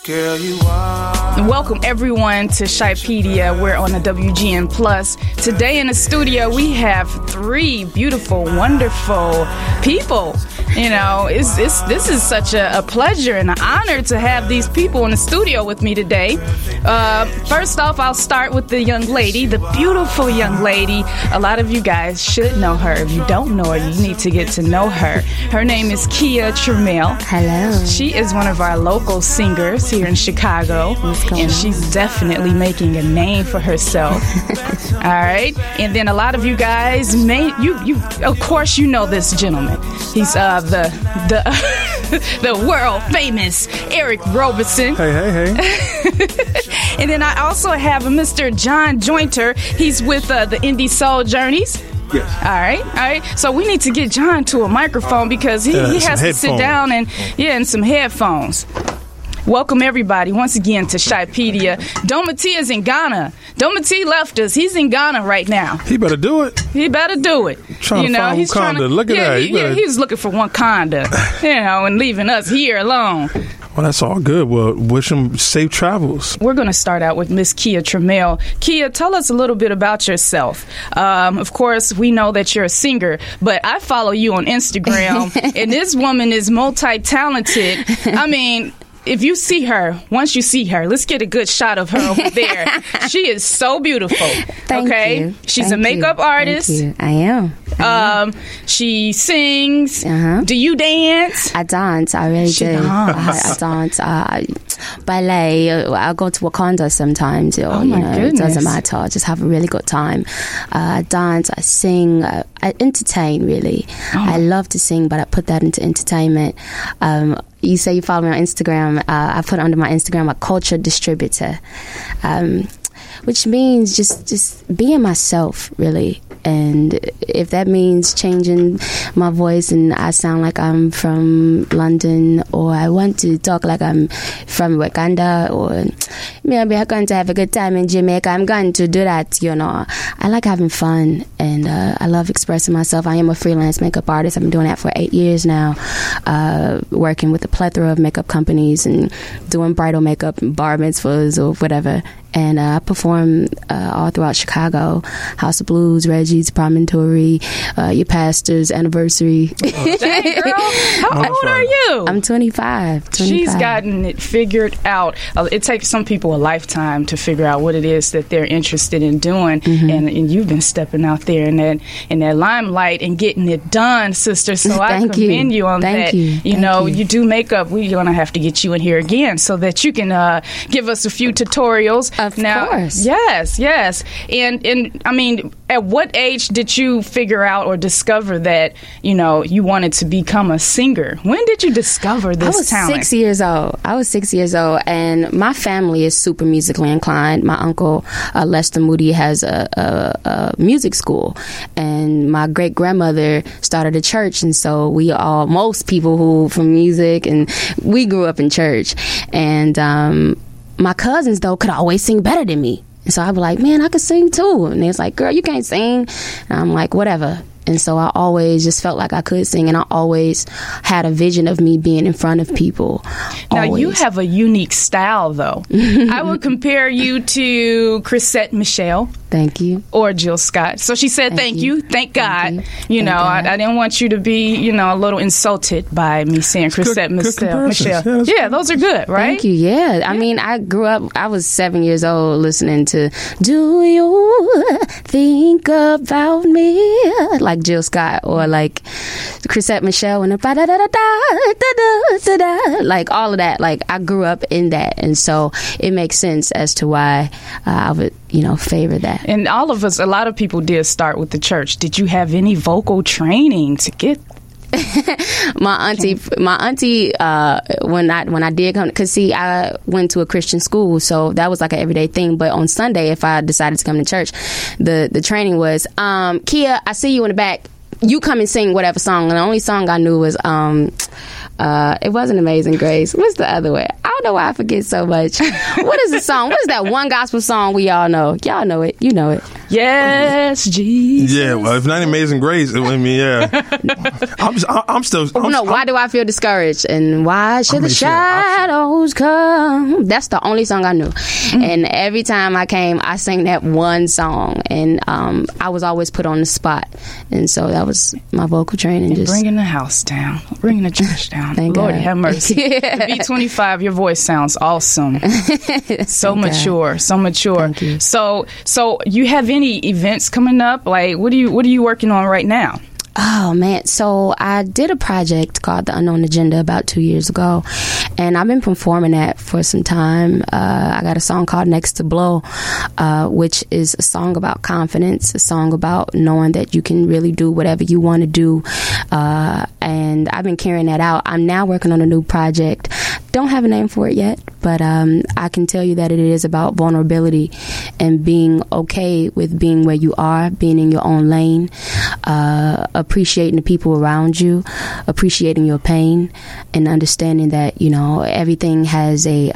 Girl, you are. Welcome everyone to Shypedia. We're on the WGN Plus. Today in the studio we have three beautiful, wonderful people. You know, this is such a pleasure and an honor to have these people in the studio with me today. First off, I'll start with the young lady, the beautiful young lady. A lot of you guys should know her. If you don't know her, you need to get to know her. Her name is Kia Trammell. Hello. She is one of our local singers here in Chicago, and she's definitely making a name for herself. All right, and then a lot of you guys you of course you know this gentleman. He's the world famous Eric Roberson. Hey. And then I also have Mr. John Jointer. He's with the Indie Soul Journeys. Yes. All right. So we need to get John to a microphone because he has to sit down and some headphones. Welcome everybody once again to Shypedia. Domati is in Ghana. Domati left us. He's in Ghana right now. He better do it. Trying to find Wakanda. Look at that. He was looking for Wakanda, and leaving us here alone. Well, that's all good. Well, wish him safe travels. We're going to start out with Miss Kia Trammell. Kia, tell us a little bit about yourself. Of course, we know that you're a singer, but I follow you on Instagram, and this woman is multi-talented. I mean, if you see her, once you see her, let's get a good shot of her over there. She is so beautiful. Thank you. She's a makeup artist. Thank you. I am. She sings. Uh-huh. Do you dance? I dance. I really do. I dance. Ballet. I go to Wakanda sometimes. Oh my goodness. It doesn't matter. I just have a really good time. I dance. I sing. I entertain, really. Oh. I love to sing, but I put that into entertainment. You say you follow me on Instagram. I put under my Instagram a culture distributor, which means just being myself, really. And if that means changing my voice and I sound like I'm from London, or I want to talk like I'm from Wakanda, or maybe I'm going to have a good time in Jamaica, I'm going to do that, I like having fun, and I love expressing myself. I am a freelance makeup artist. I've been doing that for 8 years now, working with a plethora of makeup companies and doing bridal makeup and bar mitzvahs or whatever. And I perform all throughout Chicago, House of Blues, Reggie's, Promontory, your pastor's anniversary. Dang, girl. How old are you? I'm 25. She's gotten it figured out. It takes some people a lifetime to figure out what it is that they're interested in doing. Mm-hmm. And you've been stepping out there in that limelight and getting it done, sister. So I commend you on that. You do makeup. We're going to have to get you in here again so that you can give us a few tutorials. Of course. Yes. And I mean, at what age did you figure out or discover that, you wanted to become a singer? When did you discover this talent? I was 6 years old, and my family is super musically inclined. My uncle, Lester Moody, has a music school, and my great-grandmother started a church, and so most people who from music, and we grew up in church. And my cousins, though, could always sing better than me. And so I'd be like, man, I could sing too. And it's like, girl, you can't sing. And I'm like, whatever. And so I always just felt like I could sing, and I always had a vision of me being in front of people. Now, you have a unique style, though. I would compare you to Chrisette Michele. Thank you. Or Jill Scott. So she said, thank you. Thank God. I didn't want you to be, a little insulted by me saying Chrisette Michele. Yeah, those are good, right? Thank you. Yeah. I mean, I grew up, I was 7 years old listening to Do You Think About Me? Like Jill Scott, or like Chrisette Michele, and like all of that. Like, I grew up in that, and so it makes sense as to why I would favor that. And all of us, a lot of people did start with the church. Did you have any vocal training to get? My auntie, when I did come, because see, I went to a Christian school, so that was like an everyday thing. But on Sunday, if I decided to come to church, the training was, Kia, I see you in the back. You come and sing whatever song. And the only song I knew was, it wasn't Amazing Grace. What's the other way? I don't know why I forget so much. What is the song? What is that one gospel song we all know? Y'all know it. You know it. Yes, Jesus. Yeah, well, if not Amazing Grace, I mean, yeah. I'm still. Why do I feel discouraged? And why should the shadows come? That's the only song I knew. And every time I came, I sang that one song. And I was always put on the spot. And so that was my vocal training. And just bringing the house down, bringing the church down. Thank Lord God. have mercy. To be 25, your voice sounds awesome. So mature, God. so mature. Thank you. So you have any events coming up? Like, what are you working on right now? Oh, man. So I did a project called The Unknown Agenda about 2 years ago, and I've been performing that for some time. I got a song called Next to Blow, which is a song about confidence, a song about knowing that you can really do whatever you want to do. And I've been carrying that out. I'm now working on a new project. Don't have a name for it yet, but I can tell you that it is about vulnerability and being okay with being where you are, being in your own lane, appreciating the people around you, appreciating your pain, and understanding that, you know, everything has a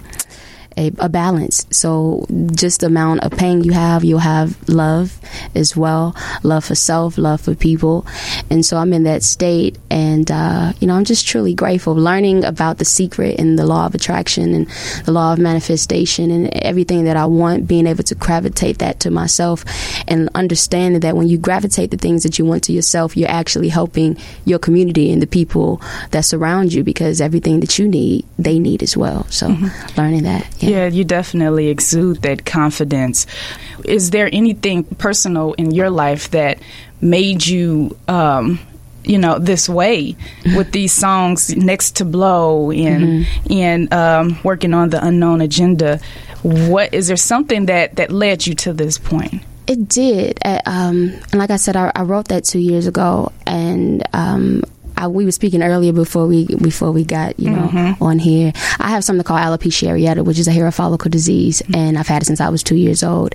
balance. So just the amount of pain you have, you'll have love as well, love for self, love for people. And so I'm in that state, and you know, I'm just truly grateful, learning about the secret and the law of attraction and the law of manifestation and everything that I want, being able to gravitate that to myself and understanding that when you gravitate the things that you want to yourself, you're actually helping your community and the people that surround you, because everything that you need, they need as well. So learning that. Yeah, you definitely exude that confidence. Is there anything personal in your life that made you, you know, this way with these songs, Next to Blow and working on The Unknown Agenda? What is there something that led you to this point? It did. And like I said, I wrote that 2 years ago, and we were speaking earlier before we got, you know, on here. I have something called alopecia areata, which is a hair follicle disease, and I've had it since I was 2 years old.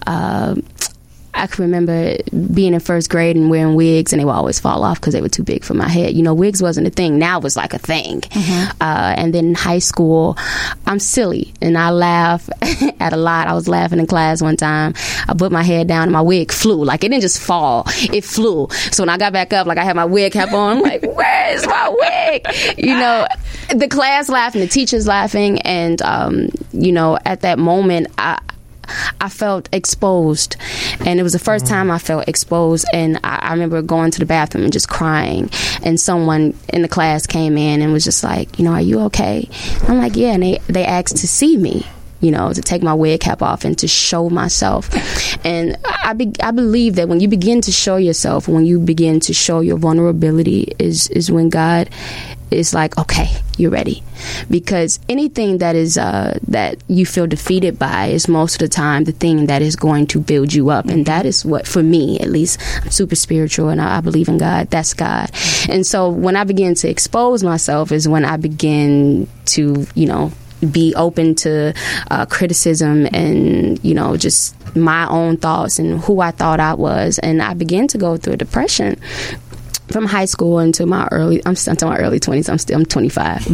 I can remember being in first grade and wearing wigs, and they would always fall off because they were too big for my head. You know, wigs wasn't a thing. Now it was like a thing. And then in high school, I'm silly, and I laugh at a lot. I was laughing in class one time. I put my head down, and my wig flew. Like, it didn't just fall. It flew. So when I got back up, like, I had my wig cap on. I'm like, where is my wig? You know, the class laughing, the teachers laughing. And, you know, at that moment, I felt exposed, and it was the first time I felt exposed. And I remember going to the bathroom and just crying, and someone in the class came in and was just like, you know, are you okay? I'm like, yeah. And they asked to see me, you know, to take my wig cap off and to show myself. And I believe that when you begin to show yourself, when you begin to show your vulnerability, is when God is like, okay, you're ready. Because anything that is that you feel defeated by is most of the time the thing that is going to build you up. And that is what, for me at least, I'm super spiritual, and I believe in God. That's God. And so when I begin to expose myself is when I begin to, you know, be open to criticism and, you know, just my own thoughts and who I thought I was. And I began to go through a depression from high school into my early 20s. I'm 25,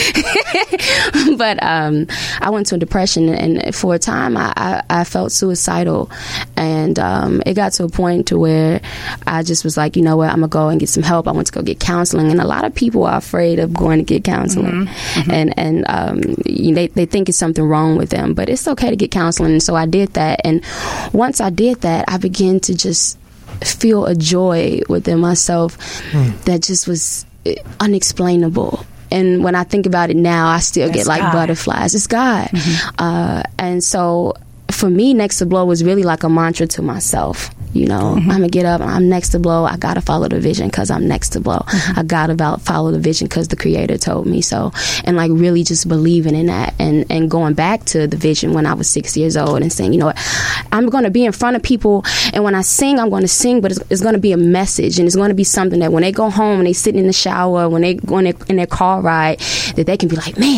but I went to a depression, and for a time I felt suicidal, and it got to a point to where I just was like, you know what, I'm gonna go and get some help. I went to go get counseling, and a lot of people are afraid of going to get counseling, and they think it's something wrong with them, but it's okay to get counseling. And so I did that, and once I did that, I began to just feel a joy within myself that just was unexplainable. And when I think about it now, I still get like God. Butterflies. It's God. And so for me, Next to Blow was really like a mantra to myself. You know, I'm going to get up, I'm next to blow. I got to follow the vision because I'm next to blow. I got to follow the vision because the Creator told me so. And like really just believing in that, and going back to the vision when I was 6 years old and saying, you know what, I'm going to be in front of people, and when I sing, I'm going to sing, but it's going to be a message, and it's going to be something that when they go home and they sit in the shower, when they go in their car ride, that they can be like, man,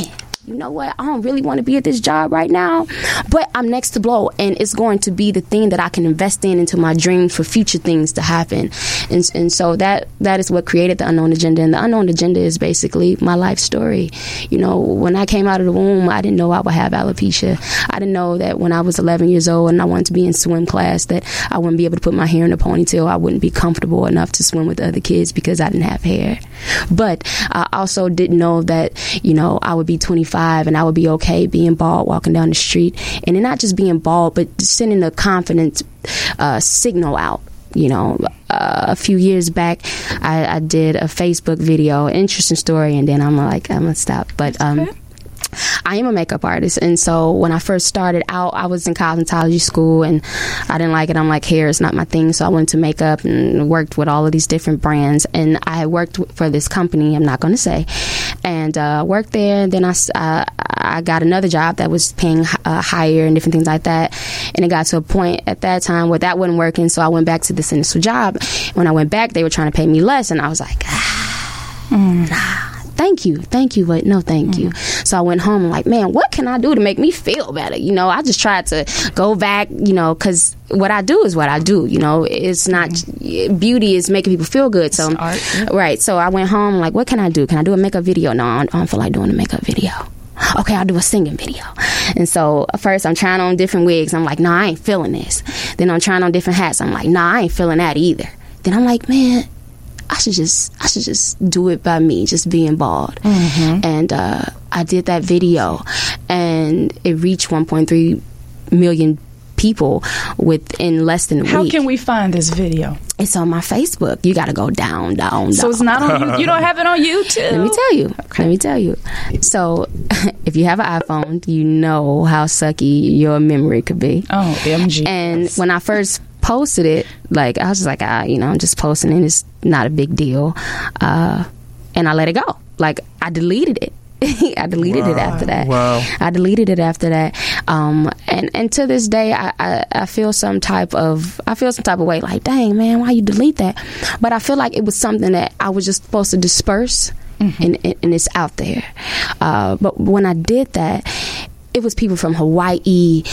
you know what, I don't really want to be at this job right now, but I'm next to blow, and it's going to be the thing that I can invest into my dreams for future things to happen. And so that is what created the Unknown Agenda. And the Unknown Agenda is basically my life story. You know, when I came out of the womb, I didn't know I would have alopecia. I didn't know that when I was 11 years old and I wanted to be in swim class, that I wouldn't be able to put my hair in a ponytail. I wouldn't be comfortable enough to swim with the other kids because I didn't have hair. But I also didn't know that, you know, I would be 25 and I would be okay being bald, walking down the street, and then not just being bald, but sending a confident signal out. You know, a few years back, I did a Facebook video, interesting story, and then I'm gonna stop. But I am a makeup artist, and so when I first started out, I was in cosmetology school, and I didn't like it. I'm like, hair is not my thing, so I went to makeup and worked with all of these different brands. And I worked for this company, I'm not going to say, and worked there. And then I got another job that was paying higher and different things like that. And it got to a point at that time where that wasn't working, so I went back to this initial job. When I went back, they were trying to pay me less, and I was like, thank you, but no thank you. So I went home and like, man, what can I do to make me feel better? You know, I just tried to go back, you know, because what I do is what I do. You know, it's not, beauty is making people feel good. So, right. So I went home like, what can I do? Can I do a makeup video? No, I don't feel like doing a makeup video. Okay, I'll do a singing video. And so first I'm trying on different wigs. I'm like, nah, I ain't feeling this. Then I'm trying on different hats. I'm like, nah, I ain't feeling that either. Then I'm like, man, I should just do it by me, just being bald. And I did that video, and it reached 1.3 million people within less than a week. How can we find this video? It's on my Facebook. You got to go down. So it's not on you don't have it on YouTube? Let me tell you. So if you have an iPhone, you know how sucky your memory could be. Oh, MG. And when I first posted it, like, I was just like, you know, I'm just posting it. It's not a big deal. And I let it go. Like, I deleted it. I deleted it after that. Wow. I deleted it after that. And to this day, I feel some type of way, like, dang, man, why you delete that? But I feel like it was something that I was just supposed to disperse, and it's out there. But when I did that, it was people from Hawaii,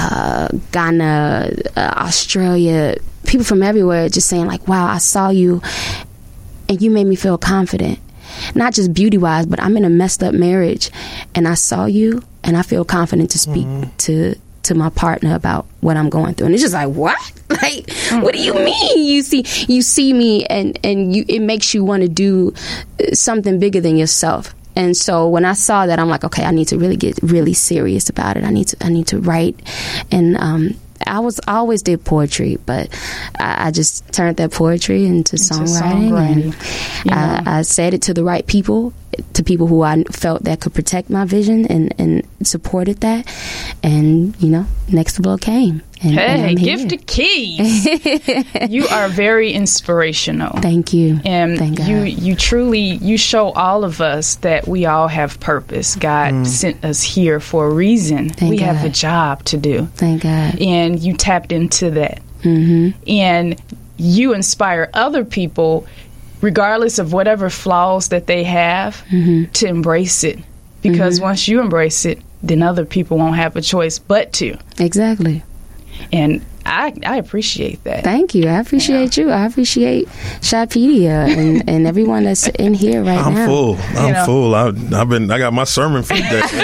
Ghana, Australia, people from everywhere just saying like, wow, I saw you and you made me feel confident. Not just beauty-wise, but I'm in a messed up marriage and I saw you and I feel confident to speak to my partner about what I'm going through. And it's just like, what? Like, what do you mean? You see me and it makes you want to do something bigger than yourself. And so when I saw that, I'm like, okay, I need to really get really serious about it. I need to write. And I always did poetry, but I just turned that poetry into songwriting. And I said it to the right people, to people who I felt that could protect my vision and supported that. And, you know, Next Blow came. Hey, Gifted Keys. You are very inspirational. Thank you. And Thank God. you truly show all of us that we all have purpose. God sent us here for a reason. We have a job to do. Thank God. And you tapped into that. And you inspire other people, regardless of whatever flaws that they have, to embrace it. Because once you embrace it, then other people won't have a choice but to. Exactly. And I appreciate that. Thank you. I appreciate you. I appreciate Shypedia and everyone that's in here right now. I'm full. I got my sermon for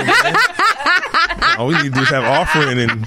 that. All we need to do is have offering and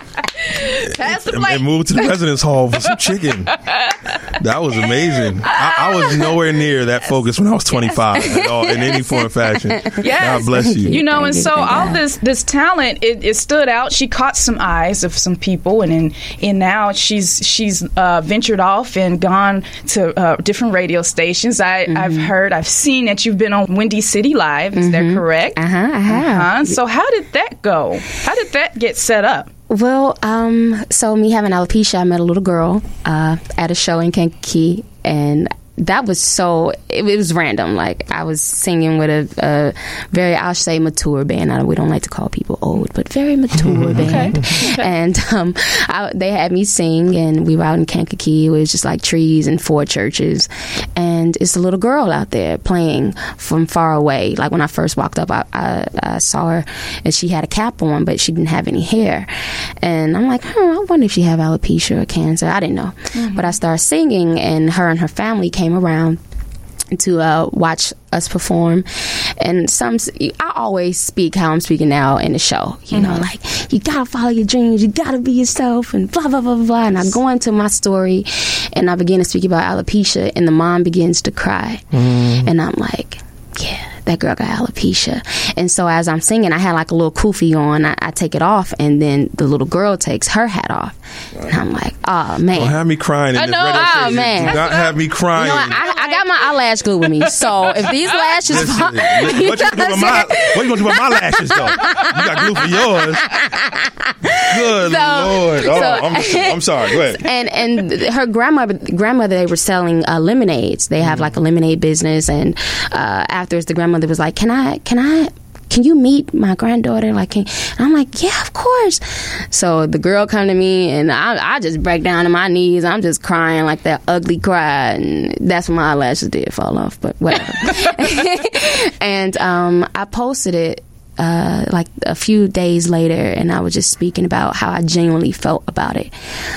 move to the President's Hall for some chicken. That was amazing. I was nowhere near that focused when I was 25 at all in any form or fashion. Yes. God bless you. You know, and so all this talent, it stood out. She caught some eyes of some people, and now she's ventured off and gone to different radio stations. I've seen that you've been on Windy City Live. Is that correct? I have. So how did that go? How did that get set up? Well, so me having alopecia, I met a little girl at a show in Kankakee, and that was it was random. Like, I was singing with a very, I'll say, mature band. We don't like to call people old, but very mature band. And they had me sing, and we were out in Kankakee. It was just like trees and 4 churches. And it's a little girl out there playing from far away. Like, when I first walked up, I saw her, and she had a cap on, but she didn't have any hair. And I'm like, I wonder if she have alopecia or cancer. I didn't know. But I started singing, and her and her family came around to watch us perform. And I always speak how I'm speaking now in the show, you know, like, you gotta follow your dreams, you gotta be yourself, and blah blah blah blah blah. And I go into my story, and I begin to speak about alopecia, and the mom begins to cry. And I'm like, yeah, that girl got alopecia. And so as I'm singing, I had like a little kufi on. I take it off, and then the little girl takes her hat off. And I'm like, oh, man. Don't have me crying in this radio oh, station. man. Do not have me crying. You know, I got my eyelash glue with me. So if these lashes... Listen, what you gonna do with my lashes, though? You got glue for yours. Good Lord. I'm sorry. Go ahead. And her grandmother, they were selling lemonades. They have like a lemonade business. And afterwards, the grandmother was like, can you meet my granddaughter? Like, and I'm like, yeah, of course. So the girl come to me, and I just break down to my knees. I'm just crying like that ugly cry, and that's when my eyelashes did fall off, but whatever. And I posted it like a few days later, and I was just speaking about how I genuinely felt about it.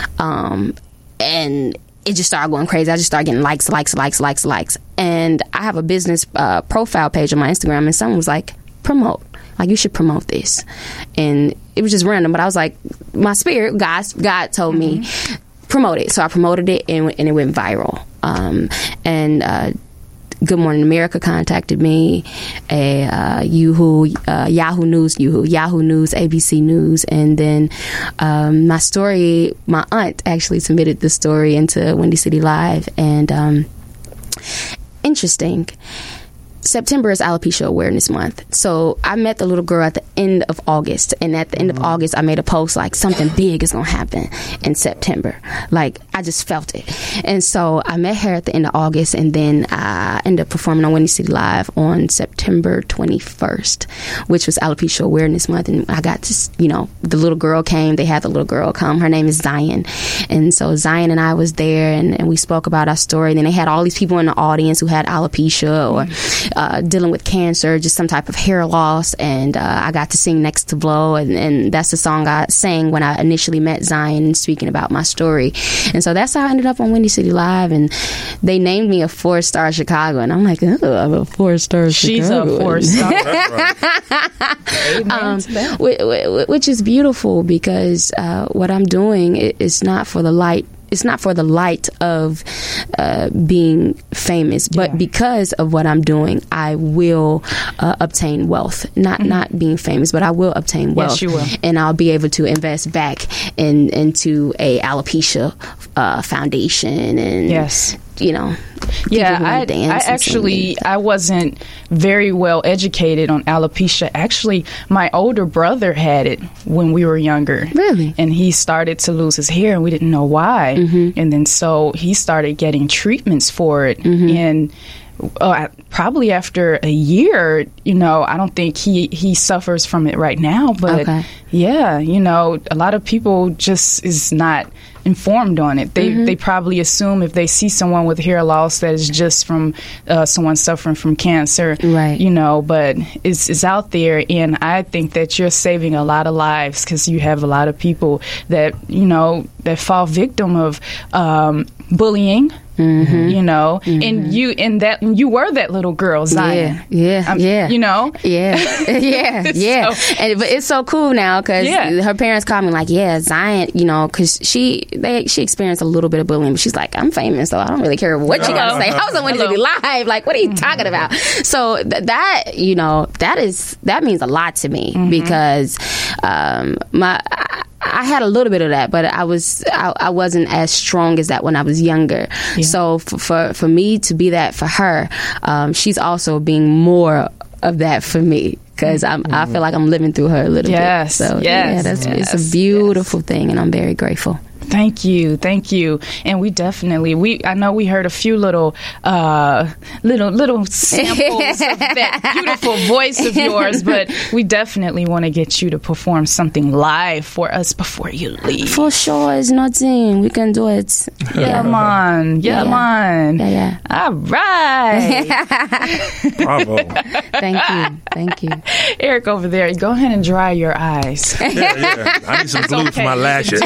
And it just started going crazy. I just started getting likes. And I have a business profile page on my Instagram, and someone was like, promote. Like, you should promote this. And it was just random, but I was like, my spirit, God told me, promote it. So I promoted it, and it went viral. And Good Morning America contacted me, Yahoo News, ABC News, and then my story, my aunt actually submitted the story into Windy City Live, and interesting. September is Alopecia Awareness Month. So I met the little girl at the end of August. And at the end of August, I made a post like, something big is going to happen in September. Like, I just felt it. And so I met her at the end of August. And then I ended up performing on Windy City Live on September 21st, which was Alopecia Awareness Month. And I got to, you know, the little girl came. They had the little girl come. Her name is Zion. And so Zion and I was there, and we spoke about our story. And then they had all these people in the audience who had alopecia or dealing with cancer, just some type of hair loss, and I got to sing Next to Blow, and that's the song I sang when I initially met Zion, speaking about my story. And so that's how I ended up on Windy City Live, and they named me a 4-star Chicago, and I'm like, oh, I'm a 4-star Chicago. She's a 4-star. Which is beautiful, because what I'm doing is not for the light. It's not for the light of being famous, but because of what I'm doing, I will obtain wealth. Not being famous, but I will obtain wealth. Yes, you will. And I'll be able to invest back into a alopecia foundation, and you know. I wasn't very well educated on alopecia. Actually, my older brother had it when we were younger. Really? And he started to lose his hair, and we didn't know why. And then so he started getting treatments for it. And probably after a year, you know, I don't think he suffers from it right now. But yeah, you know, a lot of people just is not informed on it. They probably assume if they see someone with hair loss that is just from someone suffering from cancer, right? You know, but it's out there, and I think that you're saving a lot of lives, because you have a lot of people that, you know, that fall victim of bullying. You know, and you were that little girl, Zion. Yeah. You know, yeah. And but it's so cool now, because her parents call me like, Zion, you know, because she experienced a little bit of bullying, but she's like, I'm famous, so I don't really care what you gotta say. I was on Windy City Live, like, what are you talking about? So that, you know, that means a lot to me, because I had a little bit of that, but I wasn't as strong as that when I was younger. So for me to be that for her, she's also being more of that for me, because I feel like I'm living through her a little bit. So it's a beautiful thing, and I'm very grateful. Thank you. And I know we heard a few little samples of that beautiful voice of yours, but we definitely want to get you to perform something live for us before you leave. For sure, it's nothing. We can do it. Yeah, man. Yeah. All right. Bravo. Thank you. Eric over there, go ahead and dry your eyes. Yeah. I need some glue for my lashes.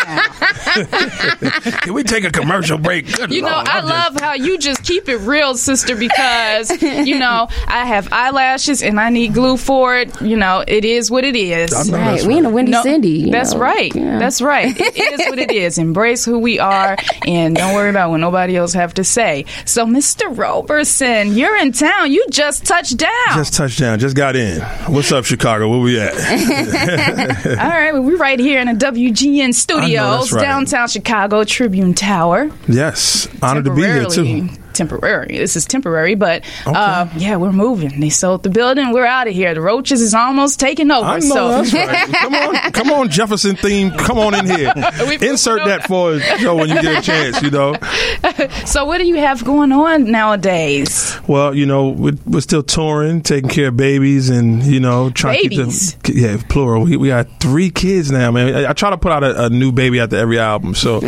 Can we take a commercial break? Good Lord, I love how you just keep it real, sister, because, I have eyelashes and I need glue for it. It is what it is. Right. We in a Windy City. That's right. Yeah. That's right. It is what it is. Embrace who we are and don't worry about what nobody else have to say. So, Mr. Roberson, you're in town. You just touched down. Just got in. What's up, Chicago? Where we at? All right. Well, we're right here in the WGN studios, downtown Chicago, Tribune Tower. Yes. Honored to be here, too. Temporary. This is temporary, but we're moving. They sold the building. We're out of here. The Roaches is almost taking over. I know, that's right. Come on, Jefferson theme. Come on in here. Insert that for Joe when you get a chance. So, what do you have going on nowadays? Well, we're still touring, taking care of babies, and trying babies. to keep them. Plural. We got 3 kids now, man. I try to put out a new baby after every album, so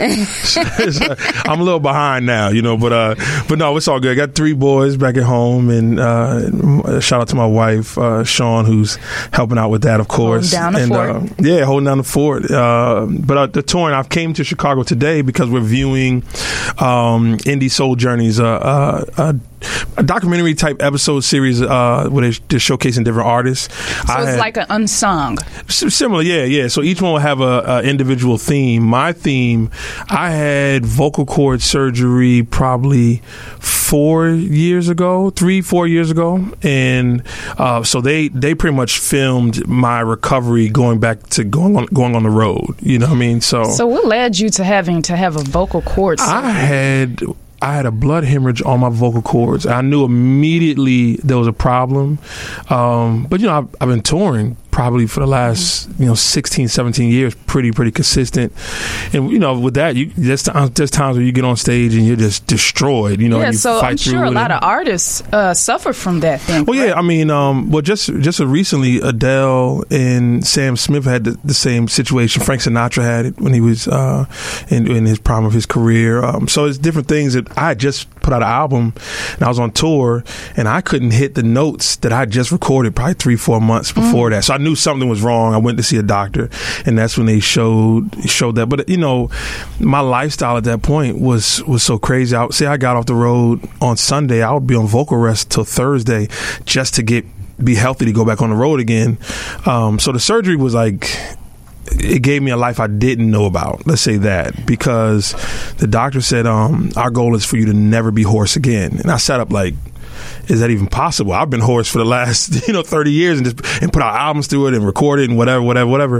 I'm a little behind now, but no, it's all good. I got 3 boys back at home, and shout out to my wife, Sean, who's helping out with that, of course. Holding down the fort. Holding down the fort. But the touring, I came to Chicago today because we're viewing Indie Soul Journeys, a documentary type episode series where they're showcasing different artists. So it's like an unsung. Similar, yeah. So each one will have a individual theme. My theme, I had vocal cord surgery probably 4 years ago, 3-4 years ago, and so they pretty much filmed my recovery going back to going on the road. You know what I mean? So what led you to having to have a vocal cord surgery? I had a blood hemorrhage on my vocal cords. I knew immediately there was a problem. But, I've been touring probably for the last 16, 17 years, pretty consistent. And with that, there's times where you get on stage and you're just destroyed. And you so fight I'm sure a lot of artists suffer from that thing. Well, yeah, I mean, just recently, Adele and Sam Smith had the same situation. Frank Sinatra had it when he was in his prime of his career. So it's different things that I had just put out an album and I was on tour and I couldn't hit the notes that I just recorded probably 3-4 months before that. So I knew something was wrong. I went to see a doctor, and that's when they showed that. But my lifestyle at that point was so crazy. I got off the road on Sunday. I would be on vocal rest till Thursday just to be healthy to go back on the road again. So the surgery was like, it gave me a life I didn't know about. Let's say that, because the doctor said, our goal is for you to never be hoarse again. And I sat up like, is that even possible? I've been hoarse for the last 30 years and put out albums through it and recorded and whatever.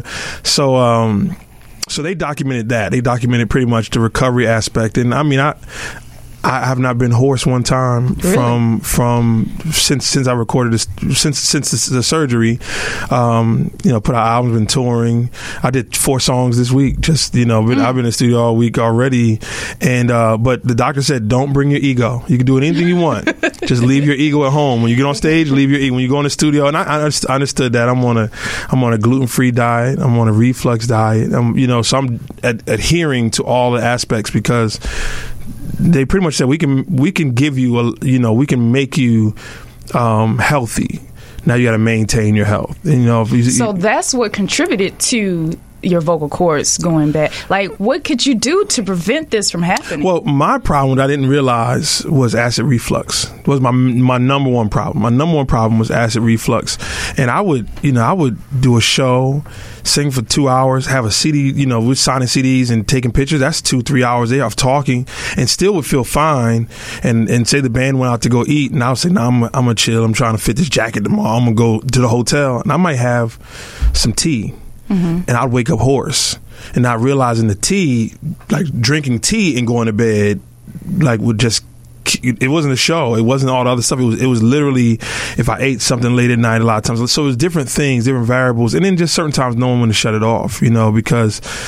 So they documented that. They documented pretty much the recovery aspect. And I mean, I have not been hoarse one time from since I recorded this, since the surgery. Put out albums, been touring. I did 4 songs this week. I've been in the studio all week already. And but the doctor said, don't bring your ego. You can do anything you want. Just leave your ego at home. When you get on stage, leave your ego. When you go in the studio, and I understood that. I'm on a gluten-free diet. I'm on a reflux diet. So I'm adhering to all the aspects because they pretty much said we can give you we can make you healthy. Now you got to maintain your health. So that's what contributed to your vocal cords going bad. Like, what could you do to prevent this from happening? Well, my problem that I didn't realize was acid reflux. It was my number one problem. My number one problem was acid reflux. And I would do a show, sing for 2 hours, have a CD, we're signing CDs and taking pictures. That's 2-3 hours there of talking, and still would feel fine. And say the band went out to go eat, and I would say, no, I'm gonna chill. I'm trying to fit this jacket tomorrow. I'm gonna go to the hotel, and I might have some tea. And I'd wake up hoarse and not realizing the tea, like drinking tea and going to bed, like would just, it wasn't a show. It wasn't all the other stuff. It was literally if I ate something late at night a lot of times. So it was different things, different variables. And then just certain times knowing when to shut it off, because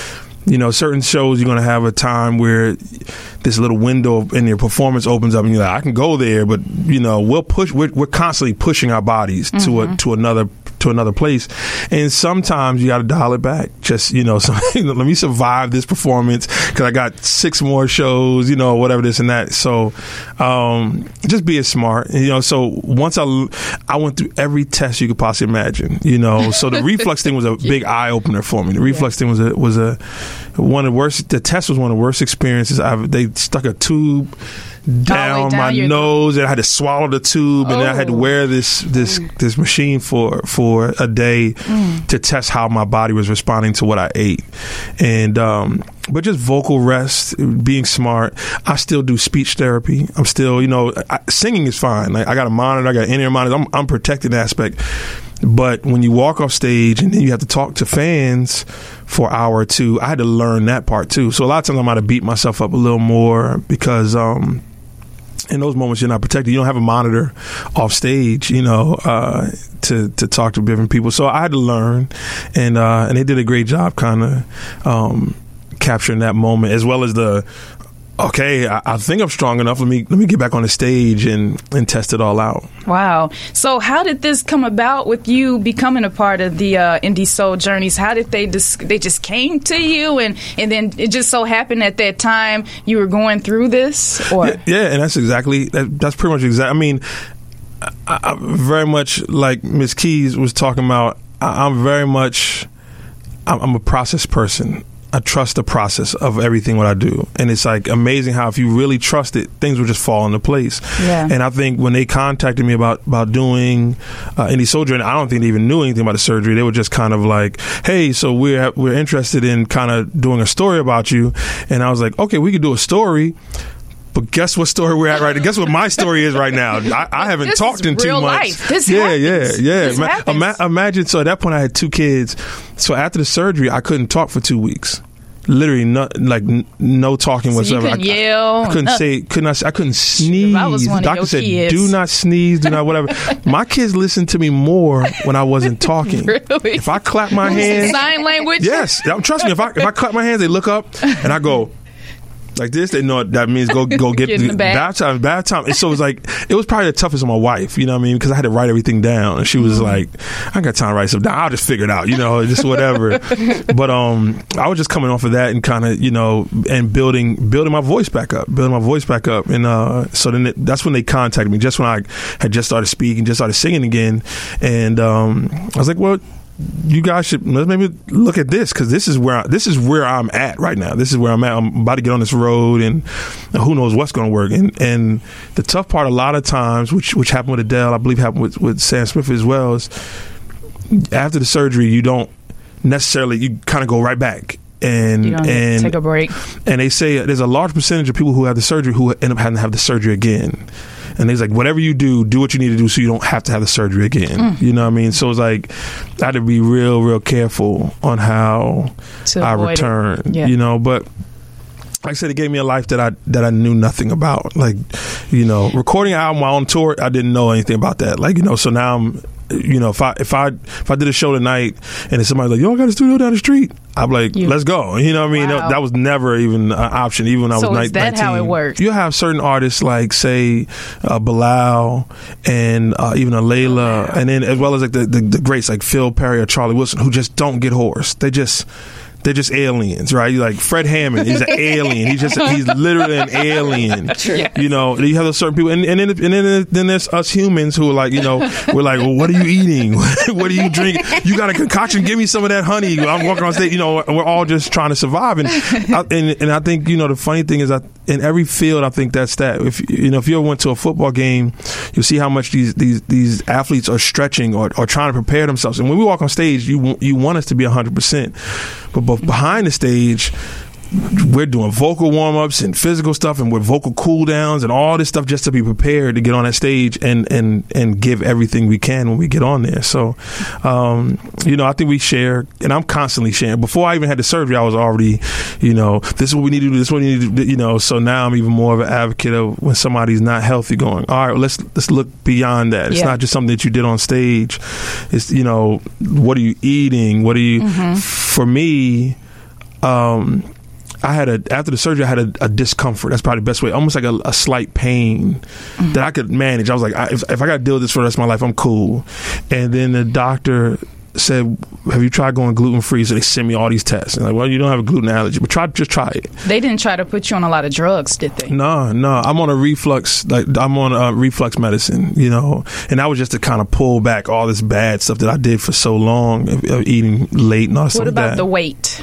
certain shows you're going to have a time where this little window in your performance opens up, and you're like, I can go there, but we're constantly pushing our bodies to another place, and sometimes you got to dial it back. Just let me survive this performance because I got 6 more shows, whatever this and that. So just being smart, so once I went through every test you could possibly imagine, so the reflux thing was a big eye opener for me. The reflux thing was one of the worst. The test was one of the worst experiences. They stuck a tube down my nose, and I had to swallow the tube, and then I had to wear this machine for a day to test how my body was responding to what I ate. And but just vocal rest, being smart. I still do speech therapy. I'm still, singing is fine. Like, I got a monitor, I got an in-ear monitor. I'm protected in that aspect. But when you walk off stage and then you have to talk to fans for an hour or two, I had to learn that part too. So a lot of times I might have beat myself up a little more because in those moments you're not protected. You don't have a monitor off stage, to talk to different people. So I had to learn, and they did a great job kind of capturing that moment, as well as I think I'm strong enough. Let me get back on the stage and test it all out. Wow. So how did this come about with you becoming a part of the Indie Soul Journeys? How did they just came to you, and then it just so happened at that time you were going through this? Or yeah, and that's pretty much exactly. I mean, I very much like Ms. Keys was talking about. I'm a process person. I trust the process of everything what I do. And it's like amazing how if you really trust it, things will just fall into place. Yeah. And I think when they contacted me about doing Indie Soul Journey, I don't think they even knew anything about the surgery. They were just kind of like, hey, so we're interested in kind of doing a story about you. And I was like, okay, we could do a story. But guess what story we're at right now? Guess what my story is right now? I haven't talked in 2 months. This happens. Imagine, so at that point I had 2 kids. So after the surgery, I couldn't talk for 2 weeks. Literally, no talking whatsoever. You couldn't yell. I couldn't sneeze. I was one the doctor of your said, kids. do not sneeze, do not whatever. My kids listened to me more when I wasn't talking. Really? If I clap my hands. Sign language? Yes. Trust me, if I clap my hands, they look up and I go like this, they know that means go get the bath time. And so it was like, it was probably the toughest on my wife, you know what I mean? Because I had to write everything down. And she was like, I ain't got time to write stuff down. I'll just figure it out, just whatever. But I was just coming off of that and kind of, and building my voice back up. And so then that's when they contacted me, just when I had just started speaking, just started singing again. And I was like, well, you guys should maybe look at this, because this is where I'm at right now. This is where I'm at. I'm about to get on this road, and who knows what's going to work. And the tough part, a lot of times, which happened with Adele, I believe happened with Sam Smith as well, is after the surgery, you don't necessarily, you kind of go right back. And take a break. And they say there's a large percentage of people who have the surgery who end up having to have the surgery again. And he's like, whatever you do what you need to do so you don't have to have the surgery again. You know what I mean? So it's like, I had to be real, real careful on how I return, but like I said, it gave me a life that I knew nothing about. Like, recording an album while on tour, I didn't know anything about that. Like, so now I'm, if I did a show tonight and if somebody's like, yo, I got a studio down the street, I'm like, let's go. You know what I mean? Wow. That was never even an option, even when I was 19. So is that how it works? You have certain artists like, say, Bilal and even a Layla, and then as well as like the greats like Phil Perry or Charlie Wilson, who just don't get hoarse. They're just aliens, right? Like Fred Hammond, he's an alien. He's literally an alien. You have those certain people, and then there's us humans who are like, we're like, well, what are you eating? What are you drinking? You got a concoction? Give me some of that honey. I'm walking on stage. We're all just trying to survive, and I think the funny thing is, in every field, I think that's that. If you ever went to a football game, you'll see how much these athletes are stretching or trying to prepare themselves. And when we walk on stage, you want us to be 100%. But behind the stage, we're doing vocal warm-ups and physical stuff, and with vocal cool-downs and all this stuff just to be prepared to get on that stage and give everything we can when we get on there. So, I think we share, and I'm constantly sharing. Before I even had the surgery, I was already, this is what we need to do, this is what we need to do, so now I'm even more of an advocate of when somebody's not healthy, going, all right, let's look beyond that. It's not just something that you did on stage. It's, what are you eating? What are you, for me, after the surgery, I had a discomfort. That's probably the best way. Almost like a slight pain that I could manage. I was like, if I got to deal with this for the rest of my life, I'm cool. And then the doctor said, have you tried going gluten-free? So they sent me all these tests. And like, well, you don't have a gluten allergy, but just try it. They didn't try to put you on a lot of drugs, did they? No. I'm on a reflux, reflux medicine, you know, and that was just to kind of pull back all this bad stuff that I did for so long, of eating late and all that stuff. What about the weight?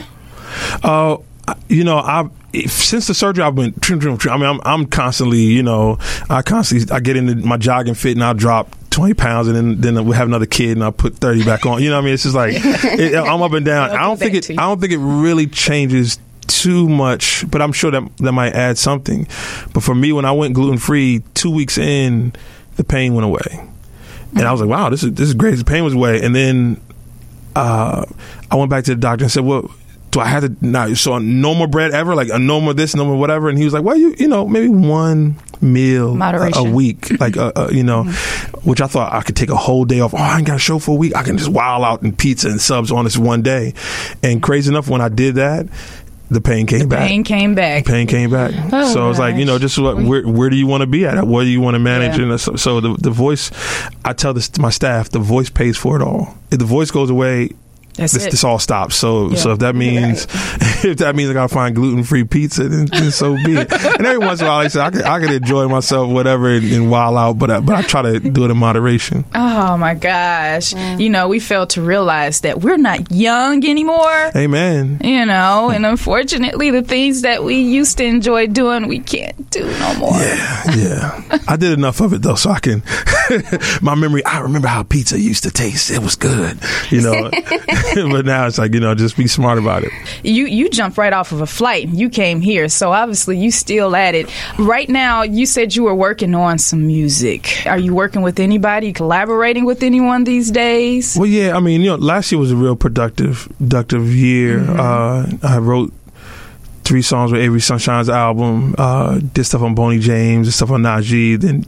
You know, since the surgery, I've been I mean, I'm constantly, you know, I get into my jogging fit and I'll drop 20 pounds and then we have another kid and I'll put 30 back on. You know what I mean? It's just like, I'm up and down. I don't think it really changes too much, but I'm sure that might add something. But for me, when I went gluten-free, 2 weeks in, the pain went away. And I was like, wow, this is great. The pain was away. And then I went back to the doctor and said, well, do I have to so no more bread ever? Like a no more this, no more whatever? And he was like, well, you know, maybe one meal a week, like, you know, which I thought I could take a whole day off. Oh, I ain't got a show for a week. I can just wild out in pizza and subs on this one day. And crazy enough, when I did that, the pain came back. Pain came back. Oh, so it's like, you know, just where do you want to be at? What do you want to manage? Yeah. And so the voice, I tell this to my staff, the voice pays for it all. If the voice goes away, this all stops. So if that means I gotta find gluten-free pizza, then so be it. And every once in a while, like I said, I could enjoy myself, whatever, and wild out, but I try to do it in moderation. Oh my gosh! You know, we fail to realize that we're not young anymore. Amen. You know, and unfortunately, the things that we used to enjoy doing, we can't do no more. Yeah. I did enough of it though, so I can. My memory, I remember how pizza used to taste. It was good, you know. But now it's like, you know, just be smart about it. You jumped right off of a flight. You came here, so obviously you still at it. Right now, you said you were working on some music. Are you working with anybody, collaborating with anyone these days? Well, yeah, I mean, you know, last year was a real productive year. I wrote 3 songs with Avery Sunshine's album, did stuff on Boney James, did stuff on Najee, and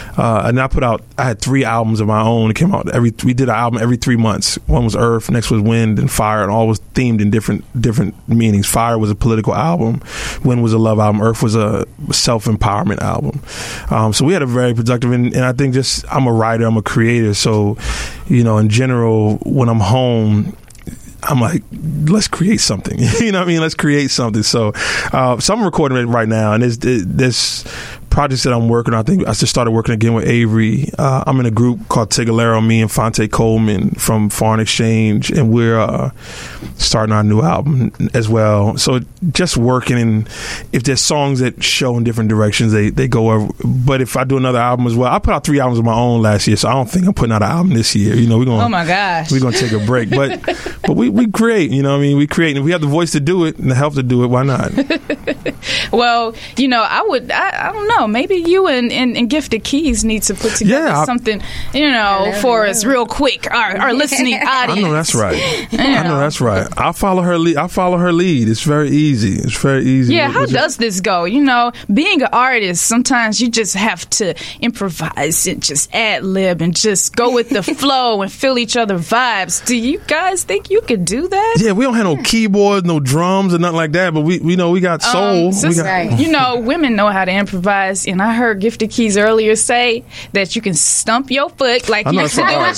I had 3 albums of my own that came out we did an album every 3 months. One was Earth, next was Wind and Fire, and all was themed in different meanings. Fire was a political album, Wind was a love album, Earth was a self-empowerment album. So we had a very productive, and I think just, I'm a writer, I'm a creator, so, you know, in general, when I'm home, I'm like, let's create something. You know what I mean? Let's create something. So I'm recording it right now, and there's projects that I'm working on. I think I just started working again with Avery. I'm in a group called Tigalero, me and Fonte Coleman from Foreign Exchange, and we're starting our new album as well. So just working, and if there's songs that show in different directions, they go over. But if I do another album as well, I put out 3 albums of my own last year, so I don't think I'm putting out an album this year. You know, oh my gosh, we're gonna take a break, but we create. You know what I mean? We create, and if we have the voice to do it and the help to do it, why not? Well, you know, I don't know. Maybe you and Gifted Keys need to put together something, you know, for us real quick. Our listening audience. I know that's right. I know that's right. I'll follow her lead. It's very easy. Yeah. How does this go? You know, being an artist, sometimes you just have to improvise and just ad lib and just go with the flow and feel each other vibes. Do you guys think you could do that? Yeah, we don't have no keyboards, no drums, or nothing like that. But we know we got soul. You know, women know how to improvise, and I heard Gifted Keys earlier say that you can stump your foot like you said. Let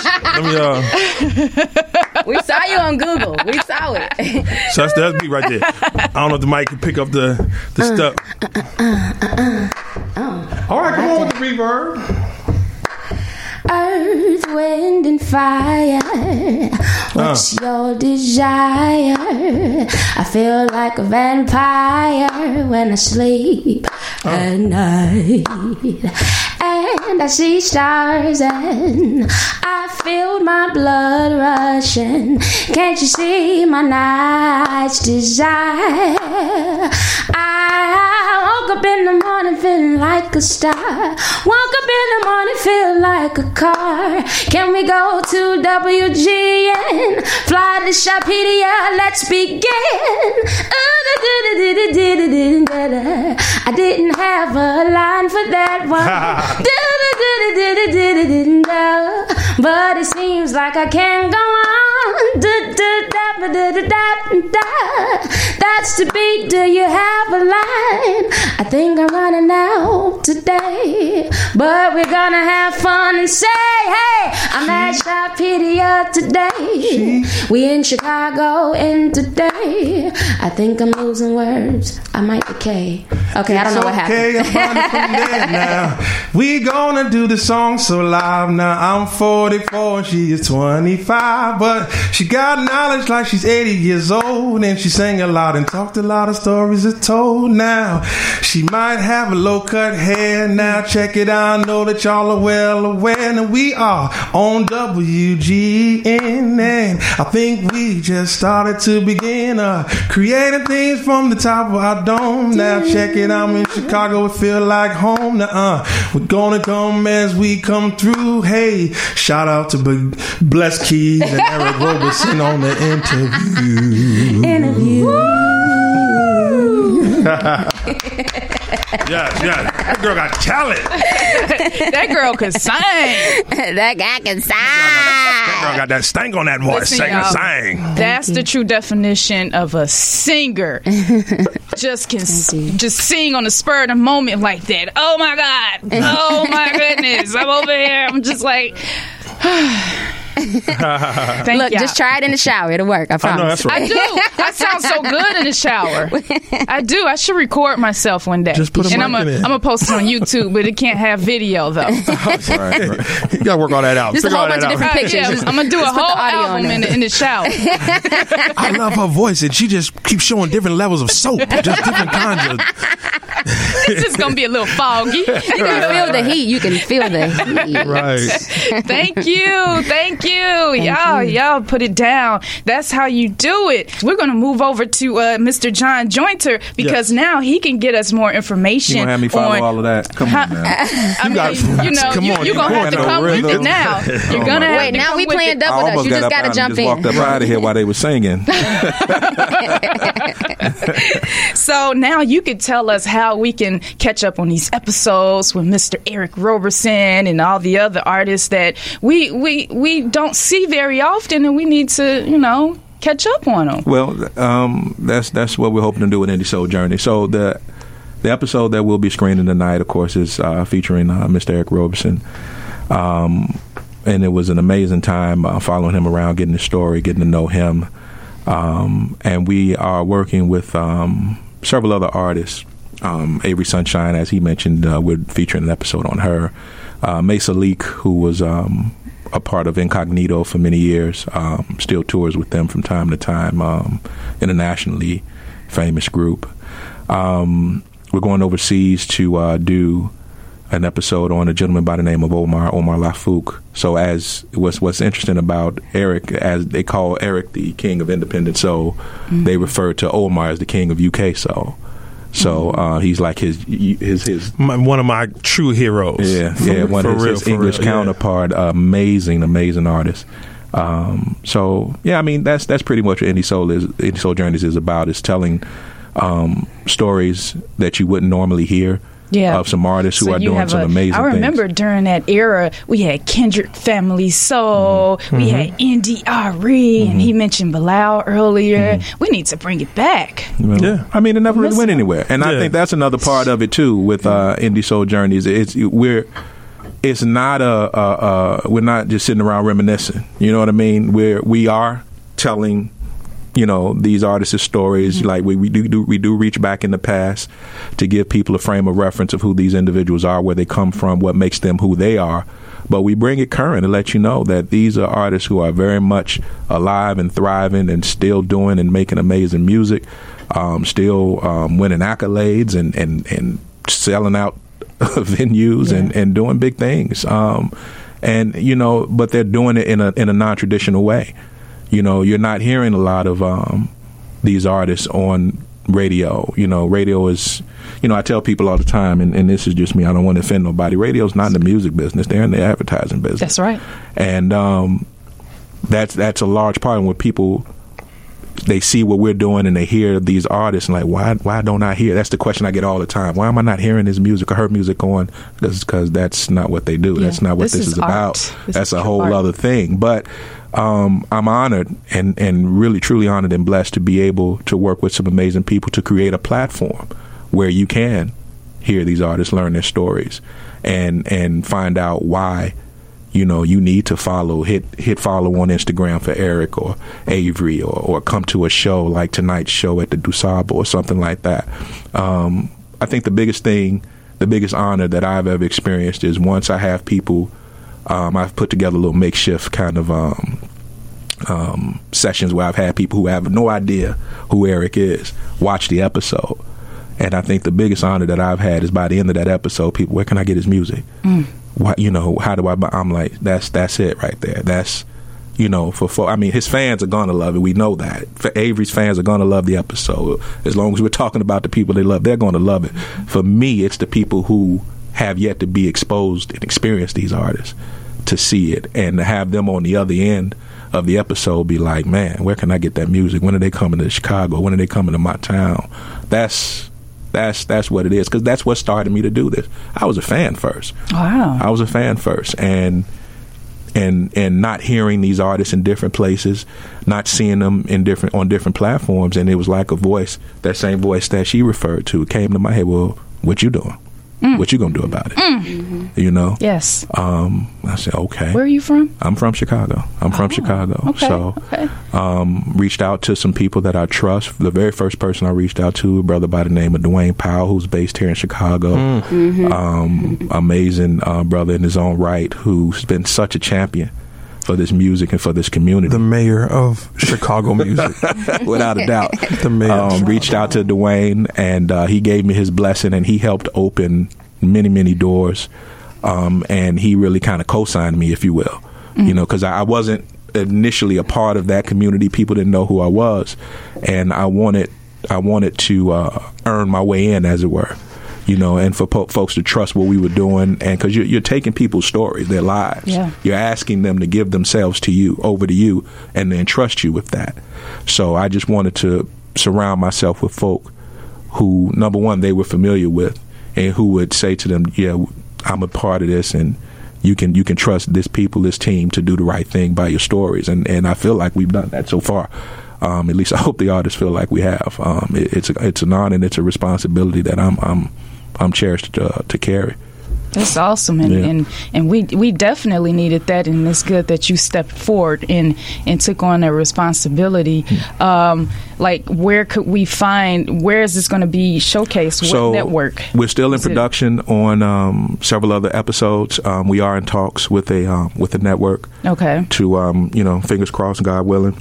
me. We saw you on Google. We saw it. So that's me right there. I don't know if the mic can pick up the stuff. All right, come on with the reverb. Earth, wind, and fire. What's your desire? I feel like a vampire when I sleep at night. And I see stars and I feel my blood rushing. Can't you see my night's desire? I woke up in the morning feeling like a star. Woke up in the morning feeling like a car. Can we go to WGN? Fly to Shapedia, let's begin. I didn't have a line for that one. But it seems like I can't go on. That's the beat. Do you have a line? I think I'm running out today, but we're gonna have fun and say, hey, I'm at Shoppedia today. We in Chicago and today. I think I'm losing words. I might decay. Okay, I don't know what happened. Okay, I'm running from there now. We gonna do the song so live now. I'm 44 and she is 25, but she got knowledge like she's 80 years old, and she sang a lot and talked a lot of stories are told now. She might have a low cut hair now. Check it out, I know that y'all are well aware. And we are on WGN, and I think we just started to begin creating things from the top of our dome. Now check it out, I'm in Chicago, it feel like home. Now we're gonna come as we come through. Hey, shout out to Bless Keys and Eric Roberson on the interview. Yeah, that girl got talent. That girl could sing. That guy can sing. That girl got that stank on that voice. Sing. That's the true definition of a singer. Just sing on the spur of the moment like that. Oh my God. Oh my goodness. I'm over here. I'm just like. Look, just try it in the shower. It'll work. I promise. I know, that's right. I do. I sound so good in the shower. I do. I should record myself one day. Just put a mic in it. I'm gonna post it on YouTube, but it can't have video though. Right. You gotta work all that out. Just a whole bunch of different pictures. Yeah, I'm gonna do a whole album in the shower. I love her voice, and she just keeps showing different levels of soap, just different kinds of. It's just gonna be a little foggy. You can feel the heat. You can feel the heat. Right. Thank you. Y'all put it down. That's how you do it. We're gonna move over to Mr. John Jointer because now he can get us more information. You gonna have me follow all of that? Come on, man. You're gonna have to come with it now. You're gonna have wait. to Now come we with playing it. double dutch. You just gotta jump in. Walked up out of here while they were singing. So now you could tell us how we can catch up on these episodes with Mr. Eric Roberson and all the other artists that we don't see very often, and we need to, catch up on them. Well, that's what we're hoping to do with Indie Soul Journey. So the episode that we'll be screening tonight, of course, is featuring Mr. Eric Roberson. And it was an amazing time following him around, getting his story, getting to know him. And we are working with several other artists. Avery Sunshine, as he mentioned, we're featuring an episode on her. Mesa Leak, who was a part of Incognito for many years, still tours with them from time to time, internationally famous group. We're going overseas to do an episode on a gentleman by the name of Omar Lafouk. So as what's interesting about Eric, as they call Eric the king of independent soul, they refer to Omar as the king of UK soul. So he's like his one of my true heroes. Yeah, one of his English counterpart. Amazing artist. So yeah, I mean that's pretty much what Indie Soul Journeys is about. Is telling stories that you wouldn't normally hear. Yeah. Of some artists who are doing some amazing things. I remember during that era, we had Kendrick Family Soul, we had NDRE, and he mentioned Bilal earlier. We need to bring it back. Yeah. I mean, it never really went anywhere. And I think that's another part of it, too, with Indie Soul Journeys. We're not just sitting around reminiscing. You know what I mean? We are telling these artists' stories. Like we do reach back in the past to give people a frame of reference of who these individuals are, where they come from, what makes them who they are. But we bring it current and let you know that these are artists who are very much alive and thriving and still doing and making amazing music, still winning accolades and selling out venues and doing big things. But they're doing it in a non-traditional way. You're not hearing a lot of these artists on radio. Radio is, I tell people all the time, and this is just me, I don't want to offend nobody. Radio's not in the music business. They're in the advertising business. That's right. And that's a large part of when people, they see what we're doing and they hear these artists and like, why don't I hear? That's the question I get all the time. Why am I not hearing his music or her music on? Because that's not what they do. Yeah. That's not what this is about. That's a whole other thing. But I'm honored and really truly honored and blessed to be able to work with some amazing people to create a platform where you can hear these artists learn their stories and find out why, you know, you need to hit follow on Instagram for Eric or Avery or come to a show like tonight's show at the DuSable or something like that. I think the biggest honor that I've ever experienced is once I have people, I've put together a little makeshift kind of sessions where I've had people who have no idea who Eric is watch the episode. And I think the biggest honor that I've had is by the end of that episode, people, where can I get his music? What, you know, how do I buy? I'm like, that's it right there. That's, you know, I mean, his fans are going to love it. We know that. For Avery's fans are going to love the episode. As long as we're talking about the people they love, they're going to love it. For me, it's the people who have yet to be exposed and experience these artists to see it and to have them on the other end of the episode be like, man, where can I get that music? When are they coming to Chicago? When are they coming to my town? That's what it is, because that's what started me to do this. I was a fan first. Wow. I was a fan first, and not hearing these artists in different places, not seeing them on different platforms, and it was like a voice, that same voice that she referred to, came to my head. Well, what you doing? What you gonna do about it? You know? Yes. I said, okay. Where are you from? I'm from Chicago. Okay. So, reached out to some people that I trust. The very first person I reached out to, a brother by the name of Dwayne Powell, who's based here in Chicago. Amazing brother in his own right, who's been such a champion for this music and for this community. The mayor of Chicago music. Without a doubt. The mayor. Reached out to Dwayne, and he gave me his blessing, and he helped open many, many doors. And he really kind of co-signed me, if you will. You know, because I wasn't initially a part of that community. People didn't know who I was. And I wanted to earn my way in, as it were. You know, and for folks to trust what we were doing, and because you're taking people's stories, their lives. Yeah. You're asking them to give themselves to you, over to you, and then trust you with that. So I just wanted to surround myself with folk who, number one, they were familiar with, and who would say to them, yeah, I'm a part of this, and you can trust this team to do the right thing by your stories. And I feel like we've done that so far. At least I hope the artists feel like we have. It's an honor and it's a responsibility that I'm cherished to carry. That's awesome, and we definitely needed that, and it's good that you stepped forward and took on that responsibility. Like, where could we find? Where is this going to be showcased? What network? We're still in production on several other episodes. We are in talks with a network. Okay. To fingers crossed, God willing,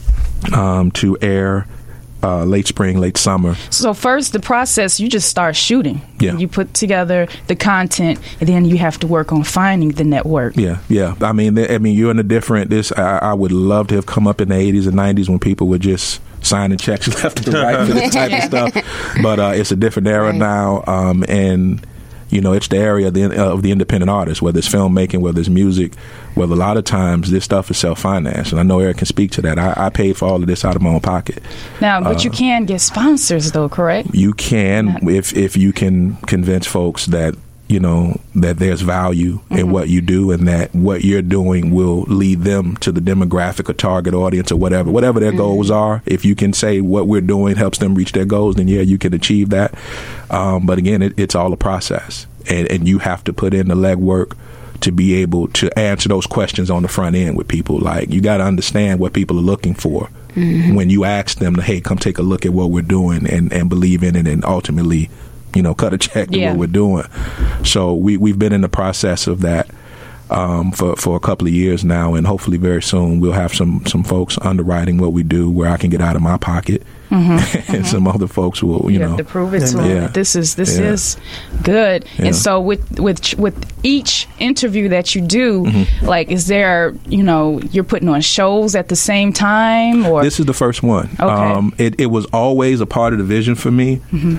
to air. Late spring, late summer. So first, the process, you just start shooting. Yeah. You put together the content, and then you have to work on finding the network. Yeah. I mean, you're in a different. I would love to have come up in the 80s and 90s when people were just signing checks left and right for this type of stuff. But it's a different era now, and it's the area of the independent artist, whether it's filmmaking, whether it's music, whether a lot of times this stuff is self-financed. And I know Eric can speak to that. I paid for all of this out of my own pocket. Now, but you can get sponsors, though, correct? You can, if you can convince folks that, that there's value in what you do, and that what you're doing will lead them to the demographic or target audience or whatever their goals are. If you can say what we're doing helps them reach their goals, then you can achieve that. But again, it's all a process, and you have to put in the legwork to be able to answer those questions on the front end with people. Like, you got to understand what people are looking for when you ask them to, hey, come take a look at what we're doing and believe in it, and ultimately cut a check to what we're doing. So we've been in the process of that for a couple of years now, and hopefully very soon we'll have some folks underwriting what we do, where I can get out of my pocket, and some other folks will, you have to prove it to them. This is good. Yeah. And so with each interview that you do, like, is there, you're putting on shows at the same time, or this is the first one? Okay. It was always a part of the vision for me,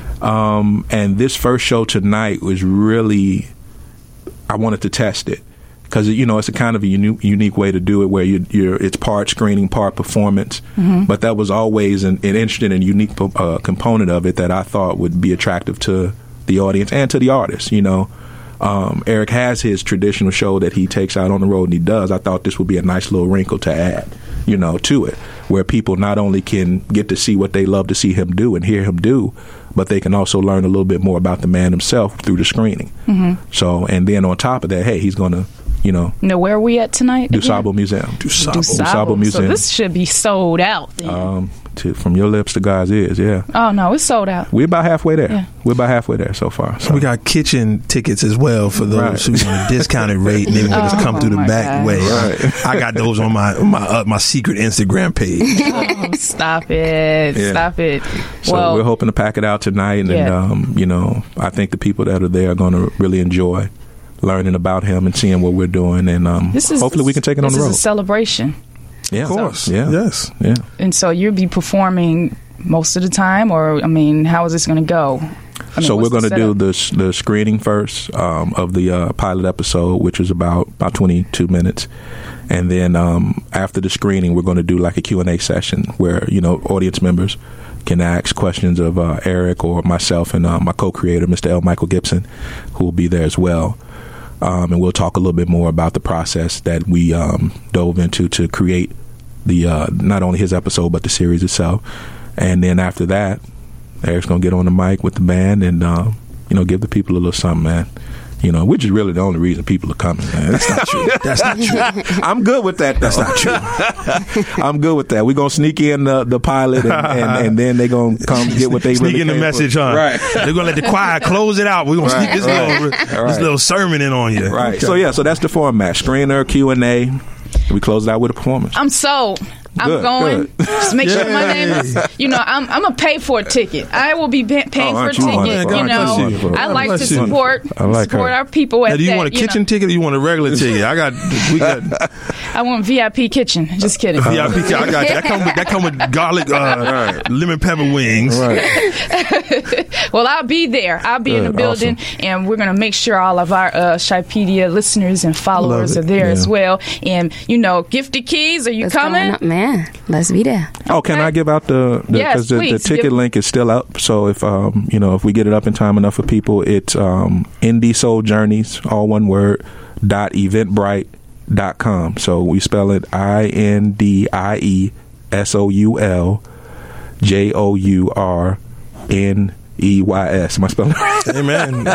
and this first show tonight was really, I wanted to test it. Because it's a kind of a unique way to do it, where it's part screening, part performance. But that was always an interesting and unique component of it that I thought would be attractive to the audience and to the artist. Eric has his traditional show that he takes out on the road, and he does. I thought this would be a nice little wrinkle to add, to it, where people not only can get to see what they love to see him do and hear him do, but they can also learn a little bit more about the man himself through the screening. Mm-hmm. So, and then on top of that, hey, he's going to, Now, where are we at tonight? DuSable Museum. DuSable Museum. So this should be sold out then. From your lips to God's ears, yeah. Oh, no, it's sold out. We're about halfway there. Yeah. We're about halfway there so far. So. We got kitchen tickets as well for those who want a discounted rate and they want to come through the back way. Right. I got those on my secret Instagram page. Oh, stop it. Yeah. Stop it. So we're hoping to pack it out tonight. And, I think the people that are there are going to really enjoy learning about him and seeing what we're doing. And hopefully we can take it on the road. This is a celebration. Yeah. Of course. Yeah. Yes. Yeah. And so you'll be performing most of the time, or how is this going to go? So we're going to do the screening first of the pilot episode, which is about 22 minutes. And then after the screening, we're going to do like a Q&A session where, audience members can ask questions of Eric or myself and my co-creator, Mr. L. Michael Gibson, who will be there as well. And we'll talk a little bit more about the process that we dove into to create the not only his episode but the series itself. And then after that, Eric's gonna get on the mic with the band and give the people a little something, man. Which is really the only reason people are coming, man. That's not true. That's not true. I'm good with that, though. That's not true. I'm good with that. We're going to sneak in the pilot and then they're going to come get what they sneak really in the message, for. huh? Right. They're going to let the choir close it out. We're going to sneak this little sermon in on you. Right. Okay. So that's the format. Screener, Q&A. We close it out with a performance. I'm sold. I'm going. Just make sure my name is. I'm gonna pay for a ticket. I will be paying for a ticket. I like to support our people. Now, do you want a kitchen ticket or you want a regular ticket? I want VIP kitchen. Just kidding. VIP kitchen. I got you. That come with garlic, lemon pepper wings. Right. Well, I'll be there. I'll be in the building, and we're gonna make sure all of our Shypedia listeners and followers are there as well. And gift the keys. Are you coming? Up, man. Let's be there. Oh, can I give out because the ticket link is still up. So if if we get it up in time enough for people, it's Indie Soul Journeys, all one word, .eventbrite.com. So we spell it IndieSoulJourneys. Am I spelling it right? Amen.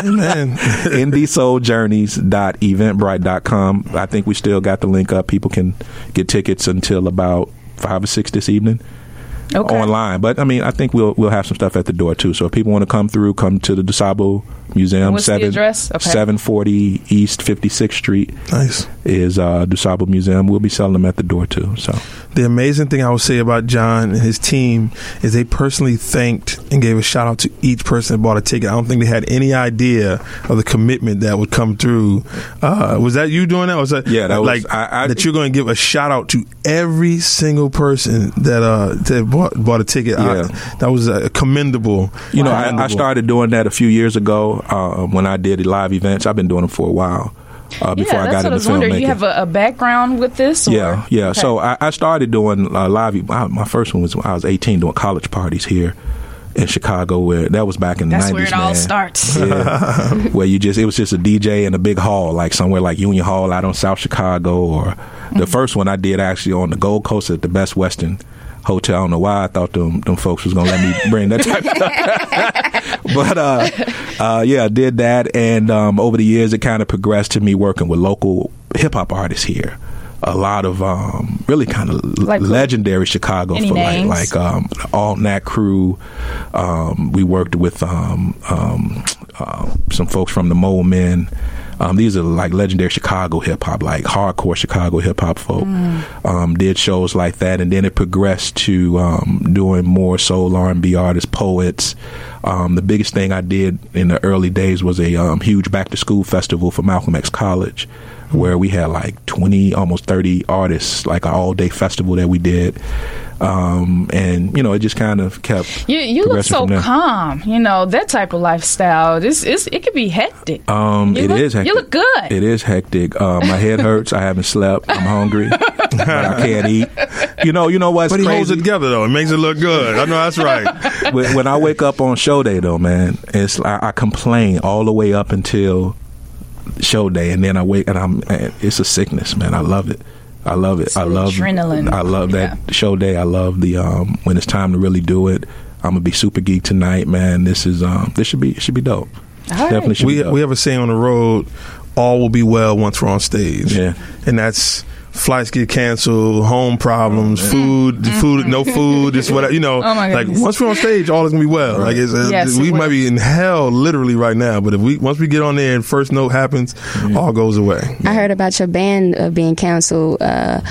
IndieSoulJourneys.eventbrite.com. I think we still got the link up. People can get tickets until about 5 or 6 this evening. Online. But I think we'll have some stuff at the door too. So if people want to come to the DuSable Museum. What's the address? Okay. 740 East 56th Street. Nice. Is DuSable Museum. We'll be selling them at the door too. So the amazing thing I would say about John and his team is they personally thanked and gave a shout out to each person that bought a ticket. I don't think they had any idea of the commitment that would come through. Was that you doing that? Was that that you're going to give a shout out to every single person that bought a ticket? Yeah. That was commendable. I started doing that a few years ago when I did live events. I've been doing them for a while. Before I got into filmmaking. You have a background with this? Or? Yeah. Okay. So I started doing live. My first one was when I was 18 doing college parties here in Chicago. Where that was back in the 90s. That's where it all starts. Yeah. Where it was just a DJ in a big hall, like somewhere like Union Hall out on South Chicago, or the first one I did actually on the Gold Coast at the Best Western Hotel. I don't know why I thought them folks was gonna let me bring that type of stuff. But I did that, and over the years it kind of progressed to me working with local hip hop artists here. A lot of really kind of legendary Chicago Any for names? like All Nat Crew. We worked with some folks from the Mole Men. These are like legendary Chicago hip hop, like hardcore Chicago hip hop folk. Did shows like that, and then it progressed to doing more soul R&B artists, poets. The biggest thing I did in the early days was a huge back to school festival for Malcolm X College, where we had like 20, almost 30 artists, like an all day festival that we did. And it just kind of kept. You look so calm. That type of lifestyle. It could be hectic. It is hectic. You look good. It is hectic. My head hurts. I haven't slept. I'm hungry, but I can't eat. You know what's But he crazy? holds it together though. It makes it look good. I know that's right. When I wake up on show day though, man, it's I complain all the way up until show day, and then I wake and it's a sickness, man. I love it. I love it. It's I love adrenaline. I love that show day. I love the when it's time to really do it. I'm gonna be super geek tonight, man. This should be dope. Definitely should be dope. We have a saying on the road: all will be well once we're on stage. Yeah, and that's. Flights get canceled, home problems, food, no food, just whatever, Oh my like goodness. once we're on stage, all is gonna be well. Like we might be in hell literally right now, but once we get on there and first note happens, all goes away. I heard about your band being canceled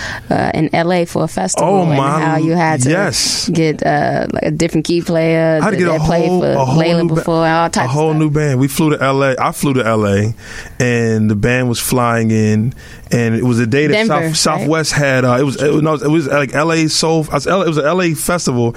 in LA for a festival. Oh and my! how you had to get like a different key player. I had to get a whole Layla new before all types. A whole new band. We flew to LA. I flew to LA, and the band was flying in. And it was a day that Denver, Southwest had. It was like LA Soul. It was an LA festival,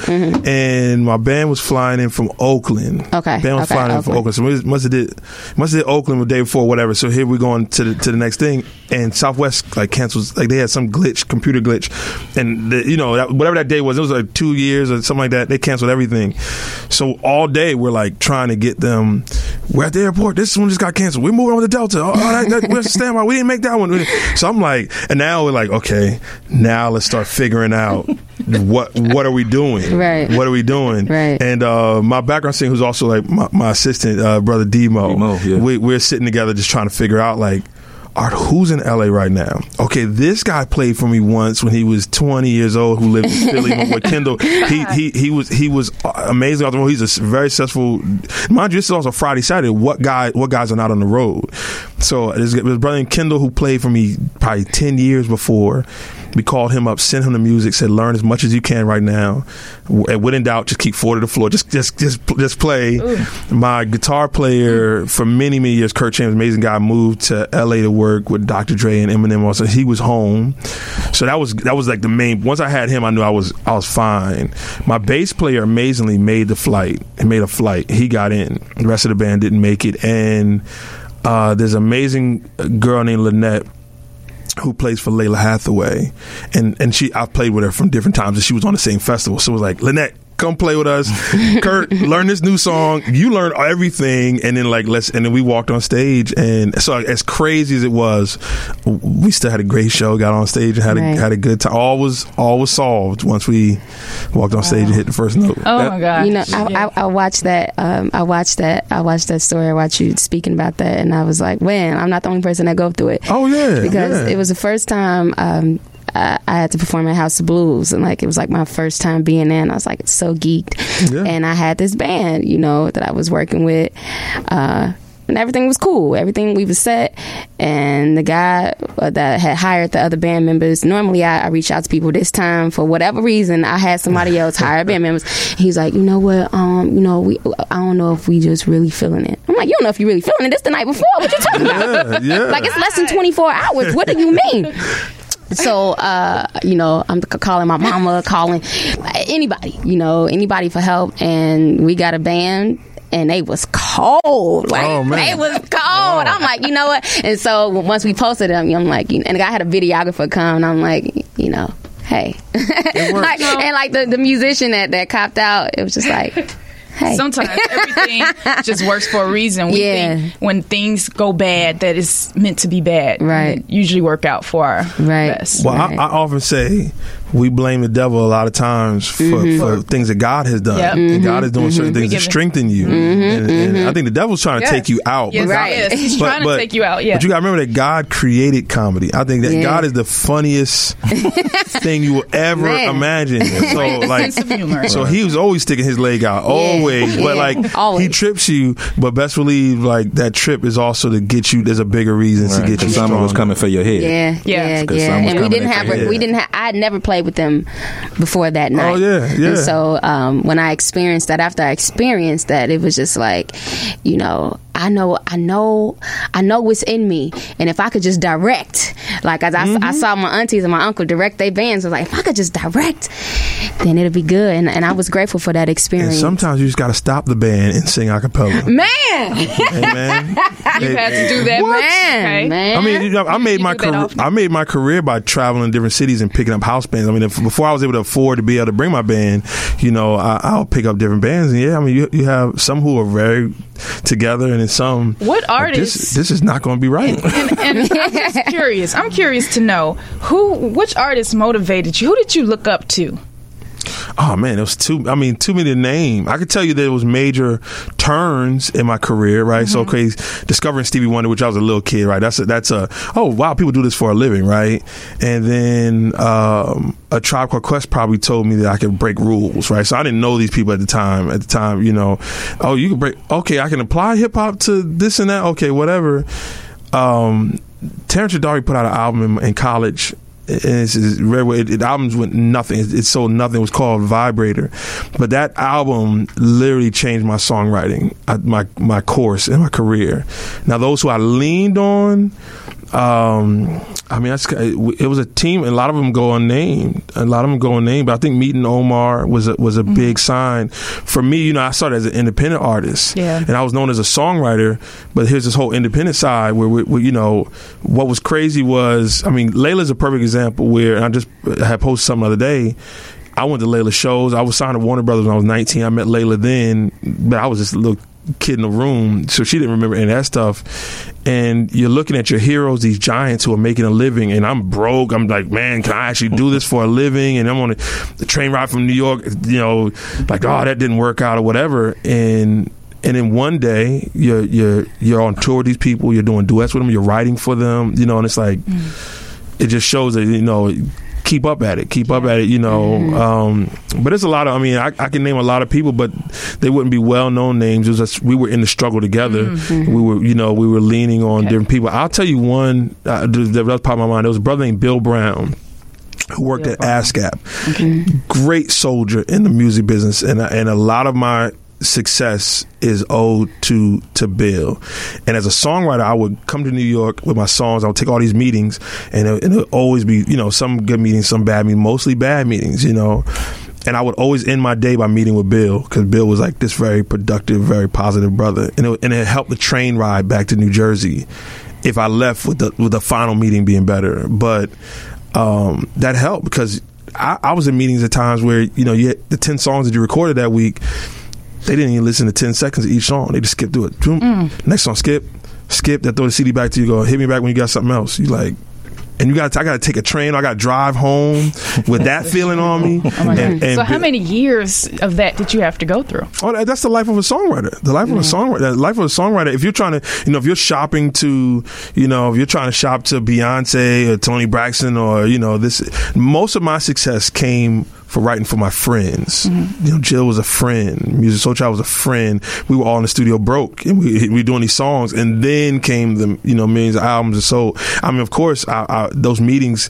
and my band was flying in from Oakland. Okay, band was flying in from Oakland. So we must have did Oakland the day before, whatever. So here we're going to the next thing, and Southwest like cancels. Like they had some computer glitch, and whatever that day was, it was like 2 years or something like that. They canceled everything. So all day we're like trying to get them. We're at the airport. This one just got canceled. We're moving on to Delta. We're standby. We didn't make that one. So I'm like, and now we're like, okay, now let's start figuring out what are we doing? Right. What are we doing? Right. And my background singer, who's also like my assistant, brother Demo, we're sitting together just trying to figure out like, Art, who's in LA right now? Okay, this guy played for me once when he was 20 years old, who lived in Philly with Kendall. He was amazing. He's a very successful. Mind you, this is also Friday, Saturday. What guys are not on the road? So there's his brother Kendall, who played for me probably 10 years before. We called him up, sent him the music, said, learn as much as you can right now. And when in doubt, just keep forward to the floor. Just play. Ooh. My guitar player for many, many years, Kurt James, amazing guy, moved to LA to work with Dr. Dre and Eminem. Also, he was home. So that was like the main. Once I had him, I knew I was fine. My bass player amazingly made the flight. He made a flight. He got in. The rest of the band didn't make it. And there's an amazing girl named Lynette who plays for Layla Hathaway, and I played with her from different times, and she was on the same festival. So it was like, Lynette, come play with us. Kurt, learn this new song. You learn everything, and then and then we walked on stage, and so as crazy as it was, we still had a great show. Got on stage and had a good time. All was solved once we walked on stage and hit the first note. Oh my God! I watched that. I watched that story. I watched you speaking about that, and I was like, man, I'm not the only person that go through it. Oh yeah, because it was the first time. I had to perform at House of Blues, and it was like my first time being there, and I was like so geeked. Yeah. And I had this band, that I was working with, and everything was cool. Everything, we was set, and the guy that had hired the other band members, normally I reach out to people. This time, for whatever reason, I had somebody else hire band members. He's like, you know what, I don't know if we just really feeling it. I'm like, you don't know if you really feeling it. This the night before. What you talking about? Yeah. Like, it's less than 24 hours. What do you mean? So, I'm calling my mama, calling anybody for help. And we got a band, and they was cold. Oh, man. They was cold. Oh. I'm like, you know what? And so once we posted them, I'm like, and the guy had a videographer come, and I'm like, hey. The musician that copped out, it was just like, hey. Sometimes everything just works for a reason. We think when things go bad that it's meant to be bad. Right. It usually work out for our best. Well, I often say we blame the devil a lot of times for things that God has done. Yep. And God is doing certain things to strengthen you. And I think the devil's trying to take you out. Yes, right. He's trying to take you out, But you got to remember that God created comedy. I think that God is the funniest thing you will ever imagine. So, sense of humor. So he was always sticking his leg out. Always. But always. He trips you, but best believe that trip is also to get you, there's a bigger reason to get you strong. Someone was coming for your head. Yeah. And I had never played with them before that night. Oh yeah. And so when I experienced that, after I experienced that, it was just like, I know what's in me, and if I could just direct, like as I saw my aunties and my uncle direct their bands, I was like, if I could just direct, then it'll be good. And I was grateful for that experience. And sometimes you just got to stop the band and sing a cappella. Man, you had to do that, man. I mean, I made my career by traveling to different cities and picking up house bands. I mean, before I was able to afford to be able to bring my band, I'll pick up different bands. And you have some who are very together, and in some, what artists? This is not going to be right. And I'm just curious. I'm curious to know which artist motivated you. Who did you look up to? Oh man, it was too many to name. I could tell you there was major turns in my career, right? So discovering Stevie Wonder, which I was a little kid, right? That's a oh wow, people do this for a living, right? And then A Tribe Called Quest probably told me that I could break rules, right? So I didn't know these people at the time. You know, oh, you can break. Okay, I can apply hip hop to this and that. Okay, whatever. Terrence Jadari put out an album in college. It albums went nothing. It sold nothing. It was called Vibrator, but that album literally changed my songwriting, my course, and my career. Now, those who I leaned on, it was a team, and a lot of them go unnamed. But I think Meeting Omar was a big sign for me. You know, I started as an independent artist, and I was known as a songwriter. But here's this whole independent side where you know, what was crazy was, Layla's a perfect example where, and I had posted something the other day. I went to Layla shows. I was signed to Warner Brothers when I was 19. I met Layla then, but I was just a little kid in the room, so she didn't remember any of that stuff. And you're looking at your heroes, these giants who are making a living, and I'm broke. I'm like, man, can I actually do this for a living? And I'm on the train ride from New York, you know, like, oh, that didn't work out or whatever. And then one day you're on tour with these people, you're doing duets with them, you're writing for them, you know, and it's like, it just shows that, you know, keep up at it, you know. But there's a lot of, I can name a lot of people, but they wouldn't be well-known names. It was just, we were in the struggle together. We were leaning on different people. I'll tell you one that was popped in my mind. There was a brother named Bill Brown who worked at ASCAP. Great soldier in the music business, and a lot of my success is owed to Bill. And as a songwriter, I would come to New York with my songs. I would take all these meetings, and it would always be, you know, some good meetings, some bad meetings, mostly bad meetings, you know. And I would always end my day by meeting with Bill, because Bill was like this very productive, very positive brother, and it helped the train ride back to New Jersey if I left with the final meeting being better. But that helped, because I was in meetings at times where, you know, you had the 10 songs that you recorded that week. They didn't even listen to 10 seconds of each song. They just skipped through it. Next song, skip. They throw the CD back to you, go, hit me back when you got something else. You like, and I got to take a train. I got to drive home with that feeling on me. Oh my God. So how many years of that did you have to go through? Oh, that's the life of a songwriter. The life of a songwriter. If you're trying to, you know, if you're shopping to, you know, if you're trying to shop to Beyonce or Toni Braxton, or, you know, most of my success came for writing for my friends. You know, Jill was a friend. Music Soul Child was a friend. We were all in the studio broke, and we were doing these songs, and then came the, you know, millions of albums and so. Of course, those meetings,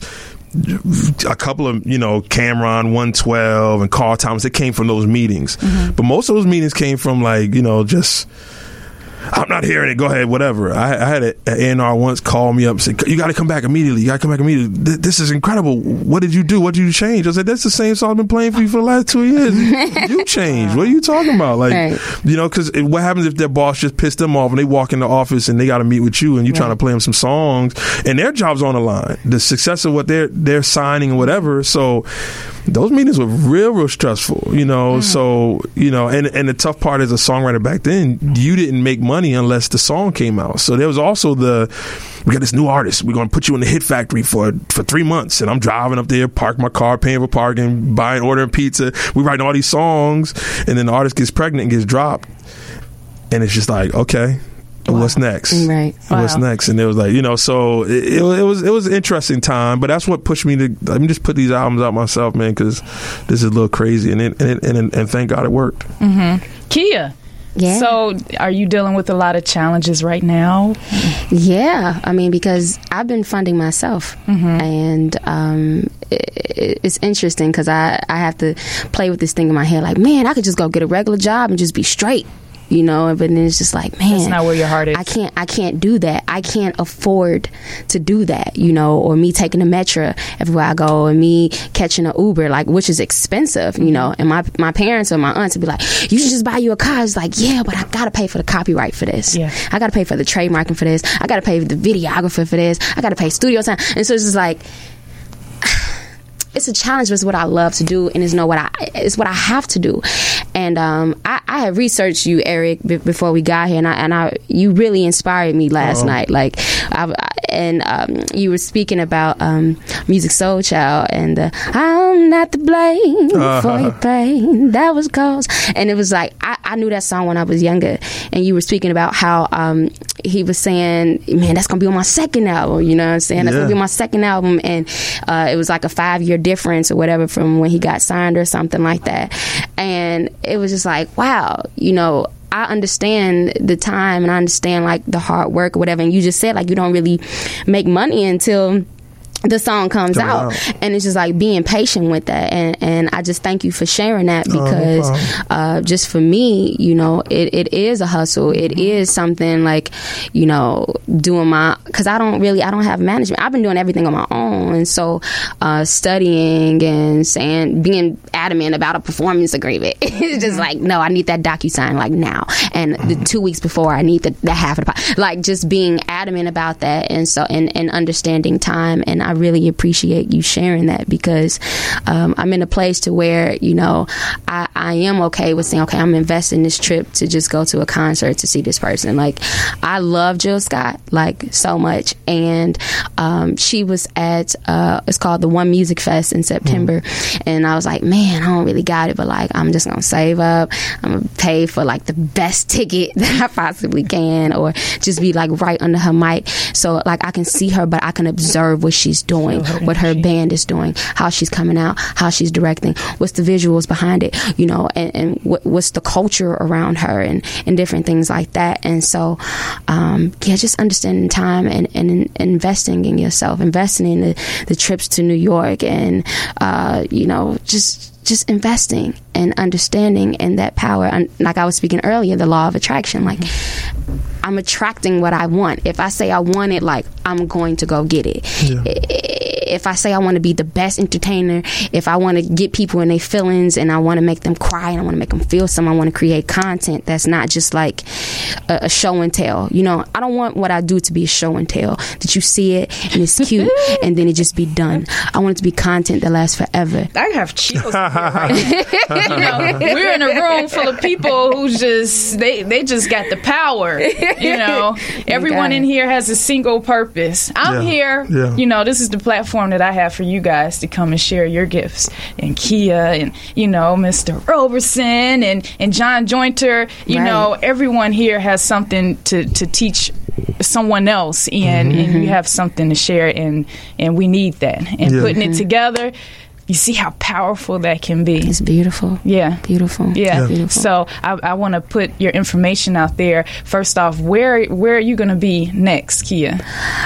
a couple of, you know, Cameron 112 and Carl Thomas, it came from those meetings. But most of those meetings came from, like, you know, just, I'm not hearing it, go ahead, whatever. I had an A&R once call me up and say, you got to come back immediately. This is incredible. What did you do? What did you change? I said, that's the same song I've been playing for you for the last 2 years. You changed. What are you talking about? Like, you know, because what happens if their boss just pissed them off and they walk in the office and they got to meet with you and you're trying to play them some songs and their job's on the line, the success of what they're signing and whatever. So those meetings were real stressful, you know. So, you know, and the tough part as a songwriter back then, you didn't make money unless the song came out. So there was also we got this new artist, we're going to put you in the hit factory for 3 months, and I'm driving up there, park my car, paying for parking, ordering pizza, we writing all these songs, and then the artist gets pregnant and gets dropped, and it's just like, okay, what's next? Right. What's next? And it was like, you know, so it was an interesting time, but that's what pushed me to, let me just put these albums out myself, man, because this is a little crazy, and thank God it worked. Kia. Yeah. So are you dealing with a lot of challenges right now? Yeah. Because I've been funding myself. And it's interesting because I have to play with this thing in my head like, man, I could just go get a regular job and just be straight. You know, but then it's just like, man, that's not where your heart is. I can't do that. I can't afford to do that, you know, or me taking the metro everywhere I go, and me catching an Uber, like, which is expensive, you know. And my parents or my aunts would be like, you should just buy you a car. It's like, yeah, but I gotta pay for the copyright for this. I gotta pay for the trademarking for this. I gotta pay for the videographer for this. I gotta pay studio time. And so it's just like, it's a challenge, but it's what I love to do, and it's what I have to do. And I I had researched you, Eric, before we got here, and I you really inspired me last night. Like, you were speaking about Musiq Soulchild and I'm not to blame for your pain. That was cause, and it was like I knew that song when I was younger, and you were speaking about how he was saying, man, that's gonna be on my second album. You know what I'm saying? That's gonna be on my second album, and it was like a 5-year difference or whatever from when he got signed or something like that. And it was just like, wow, you know, I understand the time and I understand like the hard work or whatever. And you just said like you don't really make money until the song comes out, and it's just like being patient with that, and I just thank you for sharing that, because just for me, you know, it is a hustle. It is something like, you know, doing because I don't have management. I've been doing everything on my own, and so studying and being adamant about a performance agreement, it's just like, no, I need that DocuSign like now, and the 2 weeks before I need the half of the like just being adamant about that, and so and understanding time. And I really appreciate you sharing that, because I'm in a place to where, you know, I am okay with saying, okay, I'm investing this trip to just go to a concert to see this person. Like, I love Jill Scott like so much, and she was at it's called the One Music Fest in September, and I was like, man, I don't really got it, but like I'm just gonna save up, I'm gonna pay for like the best ticket that I possibly can, or just be like right under her mic, so like I can see her, but I can observe what she's doing, what her band is doing, how she's coming out, how she's directing, what's the visuals behind it, you know, and what's the culture around her, and different things like that. And so just understanding time and investing in yourself, investing in the trips to New York, and you know, just investing and understanding in that power. And like I was speaking earlier, the law of attraction, like I'm attracting what I want. If I say I want it, like I'm going to go get it. If I say I want to be the best entertainer, if I want to get people in their feelings and I want to make them cry and I want to make them feel something, I want to create content that's not just like a show and tell. You know, I don't want what I do to be a show and tell, that you see it and it's cute and then it just be done. I want it to be content that lasts forever. I have chills here, right? You know, we're in a room full of people who just they just got the power. You know, everyone in here has a single purpose. I'm here. Yeah. You know, this is the platform that I have for you guys to come and share your gifts. And Kia and, you know, Mr. Roberson and John Jointer, you know, everyone here has something to teach someone else, and you have something to share, and we need that. And putting it together, you see how powerful that can be. It's beautiful. Yeah. Beautiful. Yeah. Beautiful. So I want to put your information out there. First off, where are you going to be next, Kia?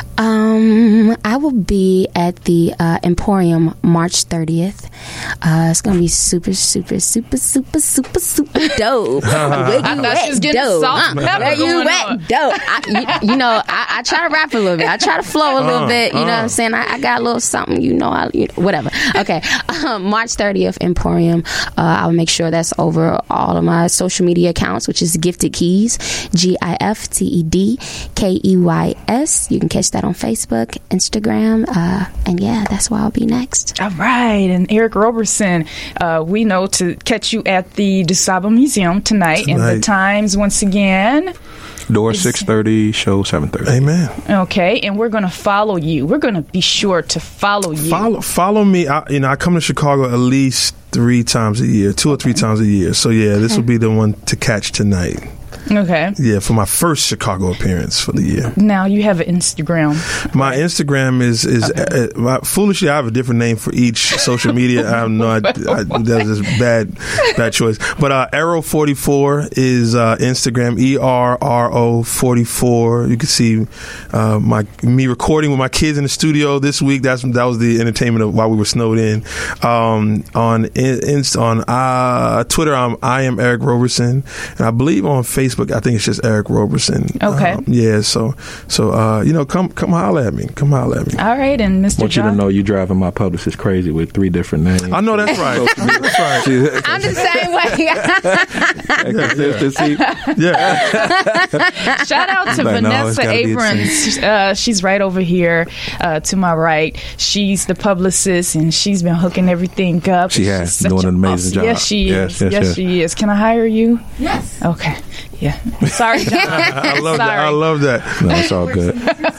I will be at the Emporium March 30th. It's going to be super, super, super, super, super, super dope. Where you at, dope? Where you at, dope? You know, I try to rap a little bit. I try to flow a little bit. You know what I'm saying? I got a little something, you know, whatever. Okay. March 30th, Emporium. I'll make sure that's over all of my social media accounts, which is Gifted Keys, GIFTED KEYS. You can catch that on Facebook, Instagram, and yeah, that's where I'll be next. All right. And Eric Roberson, we know to catch you at the DuSable Museum tonight. And the times, once again, door 6:30, show 7:30. Amen. Okay, and we're going to follow you. We're going to be sure to follow you. Follow me. I come to Chicago at least 3 times a year, 2 or 3 times a year. So yeah, this will be the one to catch tonight. Okay. Yeah, for my first Chicago appearance for the year. Now you have an Instagram. My Instagram is foolishly I have a different name for each social media. I have no idea. That was just bad choice. But Arrow44 is Instagram. ERRO 44. You can see me recording with my kids in the studio this week. That was the entertainment of while we were snowed in. On Twitter, I am Eric Roberson, and I believe on Facebook, I think it's just Eric Roberson. Okay. Yeah. So come holler at me. Come holler at me. All right, and Mr. I want you to know you driving my publicist crazy with 3 different names. I know that's right. That's right. I'm the same way. Consistency. Yeah. Shout out to Vanessa Abrams. She's right over here to my right. She's the publicist, and she's been hooking everything up. She has doing an amazing job. Yes, she is. Yes, she is. Can I hire you? Yes. Okay. Yeah. Sorry, John. I love that. I love that. No, it's all good.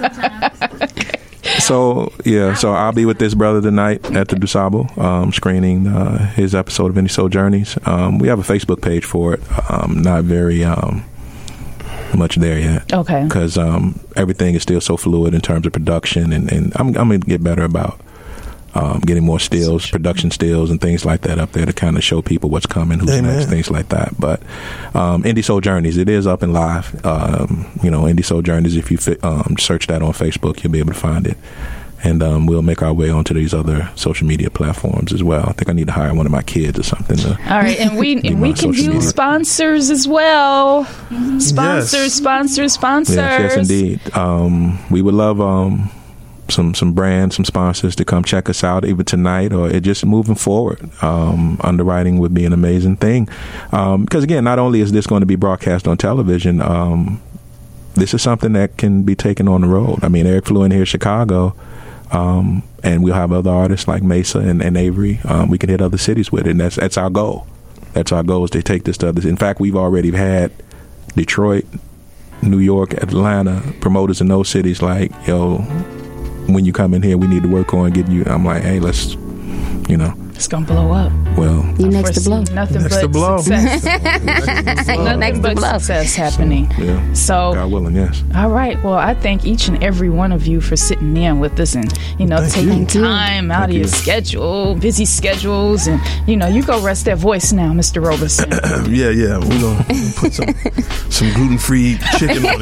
So I'll be with this brother tonight at the DuSable, screening his episode of Indie Soul Journeys. We have a Facebook page for it. Not very much there yet. Okay. Because everything is still so fluid in terms of production, and I'm going to get better about getting more stills, production stills, and things like that up there to kind of show people what's coming, who's next, things like that. But Indie Soul Journeys, it is up and live. Indie Soul Journeys, if you search that on Facebook, you'll be able to find it. And we'll make our way onto these other social media platforms as well. I think I need to hire one of my kids or something. All right, and we can use sponsors as well. Mm-hmm. Sponsors. Yes, indeed. We would love some brands, some sponsors to come check us out either tonight or just moving forward. Underwriting would be an amazing thing. Because again, not only is this going to be broadcast on television, this is something that can be taken on the road. I mean, Eric flew in here to Chicago, and we'll have other artists like Mesa and Avery. We can hit other cities with it, and that's our goal. That's our goal, is to take this to others. In fact, we've already had Detroit, New York, Atlanta promoters in those cities like, when you come in here, we need to work on getting you. I'm like, hey, let's, It's going to blow up. Well, you next to blow. Nothing next but to blow. Success. Nothing but success happening. Yeah. So, God willing, yes. All right. Well, I thank each and every one of you for sitting in with us and, taking time out of your schedule, busy schedules. And, you go rest that voice now, Mr. Roberson. Yeah. We're going to put some gluten-free chicken on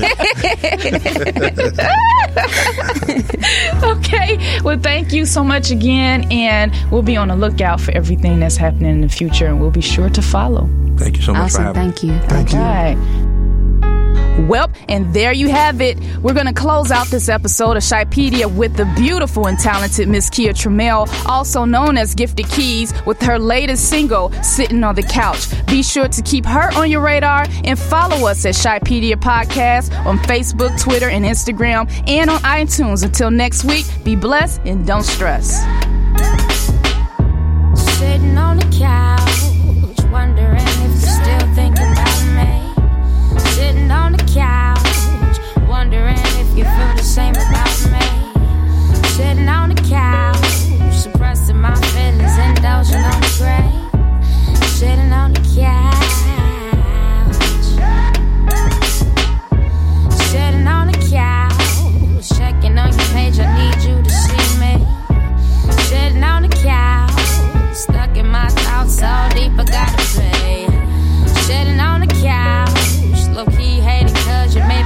it. Okay. Well, thank you so much again. And we'll be on the lookout for everything that's happening in the future, and we'll be sure to follow. Thank you so much for having me. Thank you. All right. Well, and there you have it. We're going to close out this episode of Shypedia with the beautiful and talented Miss Kia Trammell, also known as Gifted Keys, with her latest single, Sitting on the Couch. Be sure to keep her on your radar and follow us at Shypedia Podcast on Facebook, Twitter, and Instagram, and on iTunes. Until next week, be blessed and don't stress. Sitting on the couch, wondering if you're still thinking about me. Sitting on the couch, wondering if you feel the same about me. Sitting on the couch, suppressing my feelings, indulging on the grave. Sitting on the couch, sitting on the couch, checking on your page, I need you to see me. Sitting on the couch, stuck in my thoughts so deep I gotta pay. Sitting on the couch, low-key hating cause you made